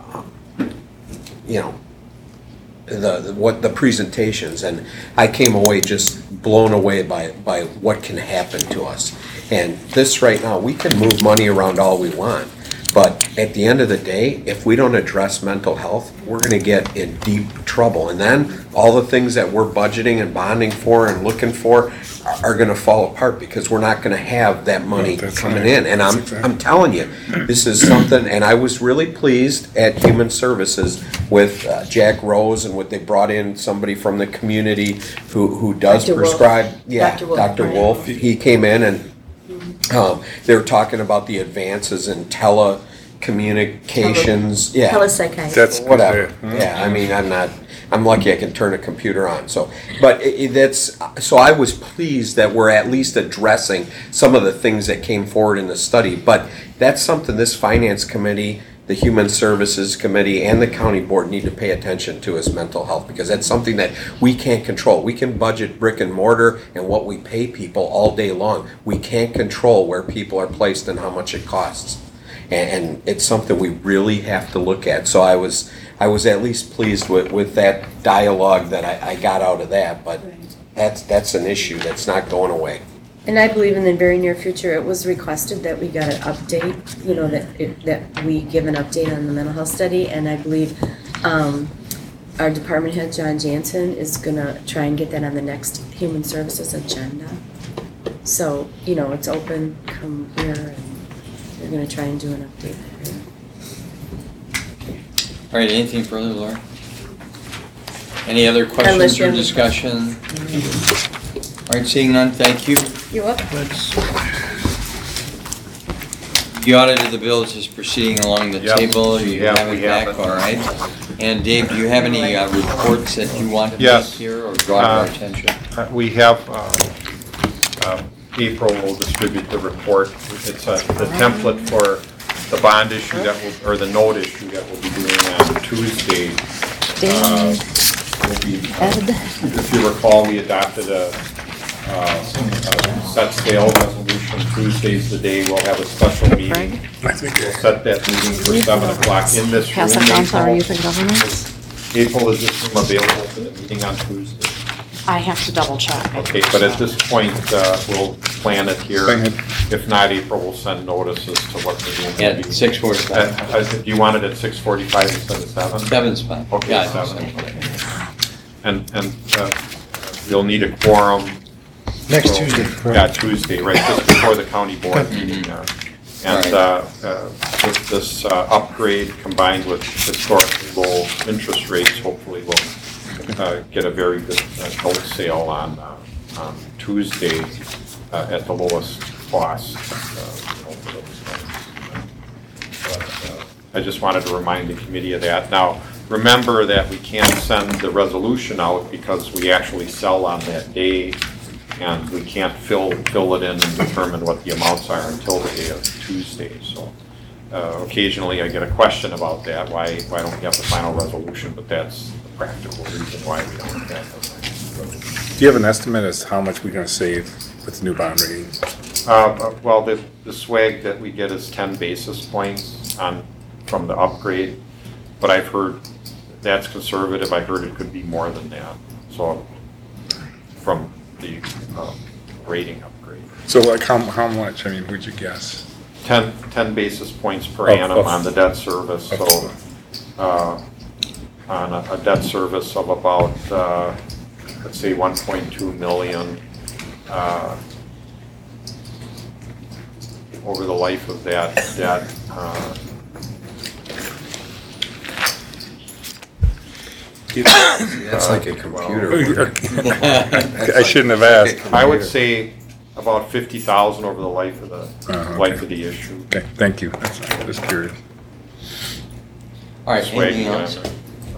the presentations, and I came away just blown away by what can happen to us. And this right now, we can move money around all we want, but at the end of the day, if we don't address mental health, we're going to get in deep trouble. And then all the things that we're budgeting and bonding for and looking for are going to fall apart because we're not going to have that money coming in. And I'm telling you, this is something, and I was really pleased at Human Services with Jack Rose and what they brought in somebody from the community who does Dr. prescribe. Wolf. Yeah, Dr. Wolf. Dr. Wolf. He came in and they were talking about the advances in telecommunications. Yeah. Telepsychiatry. That's whatever. Yeah, I mean, I'm lucky I can turn a computer on. So I was pleased that we're at least addressing some of the things that came forward in the study. But that's something this finance committee, the Human Services Committee, and the county board need to pay attention to is mental health, because that's something that we can't control. We can budget brick and mortar and what we pay people all day long. We can't control where people are placed and how much it costs. And it's something we really have to look at. So I was at least pleased with that dialogue that I got out of that, but that's an issue that's not going away. And I believe in the very near future, it was requested that we got an update, that we give an update on the mental health study, and I believe our department head, John Jansen, is gonna try and get that on the next Human Services agenda. So, it's open, come here, and we're gonna try and do an update. All right, anything further, Laura? Any other Unless questions you or have any discussion? All right, seeing none, thank you. You're welcome. The audit of the bills is proceeding along the Yep. table. You Yeah, have we it have back, it. all right. And Dave, do you have any reports that you want to make Yes. here or draw to our attention? We have, April will distribute the report. It's the template for the bond issue or the note issue that we'll be doing on Tuesday. If you recall, we adopted a set sale resolution. Tuesday's the day we'll have a special meeting. We'll set that meeting for 7 o'clock in this room. Pass that down to our youth and governance. April, is this room available for the meeting on Tuesday? I have to double check. Okay, but at this point, we'll plan it here. If not, April will send notices to what the room will be. At 6:45. Do you want it at 6:45 instead of 7? 7's fine. Okay, Yeah, 7. And you'll need a quorum. Next Tuesday, correct? Yeah, Tuesday, right, just before the county board meeting. And with this upgrade combined with historically low interest rates, hopefully we'll get a very good note sale on Tuesday at the lowest cost. I just wanted to remind the committee of that. Now, remember that we can't send the resolution out because we actually sell on that day, and we can't fill it in and determine what the amounts are until the day of Tuesday. So occasionally I get a question about that, why don't we have the final resolution, but that's the practical reason why we don't have the resolution. Do you have an estimate as to how much we're gonna save with the new bond rating? Well, the swag that we get is 10 basis points from the upgrade, but I've heard that's conservative. I heard it could be more than that. So from the rating upgrade. So like how much, I mean, would you guess? 10 basis points per annum on the debt service. So on a debt service of about, let's say 1.2 million, over the life of that debt, That's like a computer. I shouldn't have asked. I would say about 50,000 over the life of Okay. the issue. Okay, thank you. That's all. Just curious. All right, Swagging anything on else? there.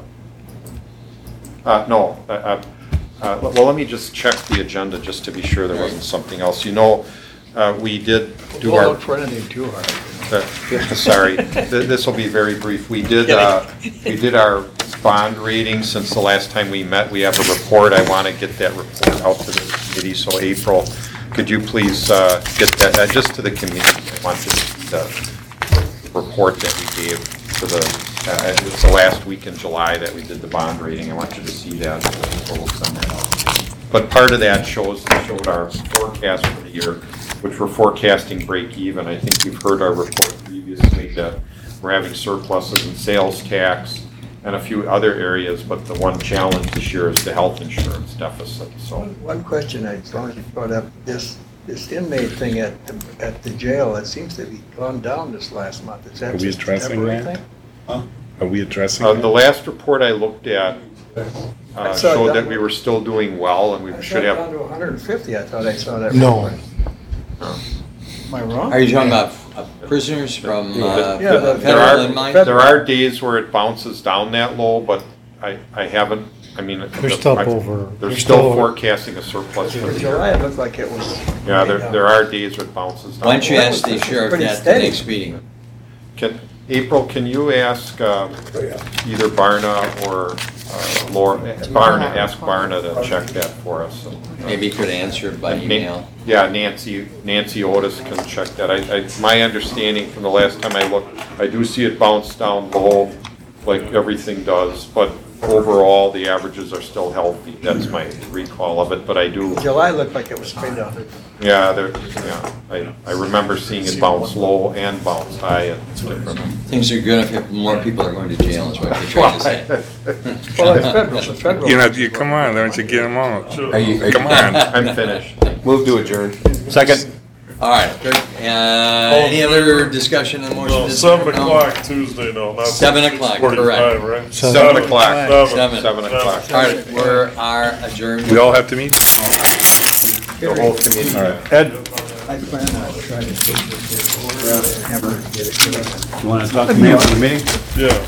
No, well, let me just check the agenda just to be sure there wasn't something else. You know, we did do our. Don't look for anything too hard. Sorry, this will be very brief. We did our bond rating since the last time we met. We have a report. I want to get that report out to the committee. So April, could you please get that, just to the committee? I want to see the report that we gave to the, it's the last week in July that we did the bond rating. I want you to see that. We'll send that out. But part of that showed our forecast for the year, which we're forecasting break even. I think you've heard our report previously that we're having surpluses in sales tax and a few other areas, but the one challenge this year is the health insurance deficit, so. One question, as long as you brought up, this inmate thing at the jail, it seems to be gone down this last month. Is that Are we just a addressing temporary that? thing? Are we addressing The that? last report I looked at I saw it showed down- that we were still doing well and we I should saw it down have. to 150, I thought I saw that. No. report. Am I wrong? Are you talking about prisoners from Yeah, the federal and mine? There are days where it bounces down that low, but I haven't, I mean. They're still over. They're They're still still- forecasting a surplus for For the year. July, it looked like it was. Yeah, way down. there are days where it bounces down. Why don't you low. ask the sheriff Pretty that at the steady. next meeting? April, can you ask either Barna or ask Barna to check that for us? Maybe you could answer it by email. Yeah, Nancy Otis can check that. My understanding from the last time I looked, I do see it bounce down low, like everything does, but overall, the averages are still healthy. That's my recall of it, but I do, July looked like it was straight down. I remember seeing it bounce low and bounce high. It's different. Things are good if more people are going to jail, is what you're trying to say. Well, it's federal. Come on, why don't you get them out? you- Come on. I'm finished. Move to adjourn. Second. All right, any other discussion on the motion? Well, to 7 adjourn? No? o'clock Tuesday, no, not. 7 o'clock, 6:45, correct. right? 7 o'clock. 7 o'clock. All right, we are adjourned. We all have to meet? The whole committee. All right. Ed, I plan on trying to take this, have her get it. you want to talk to me after the meeting? Yeah.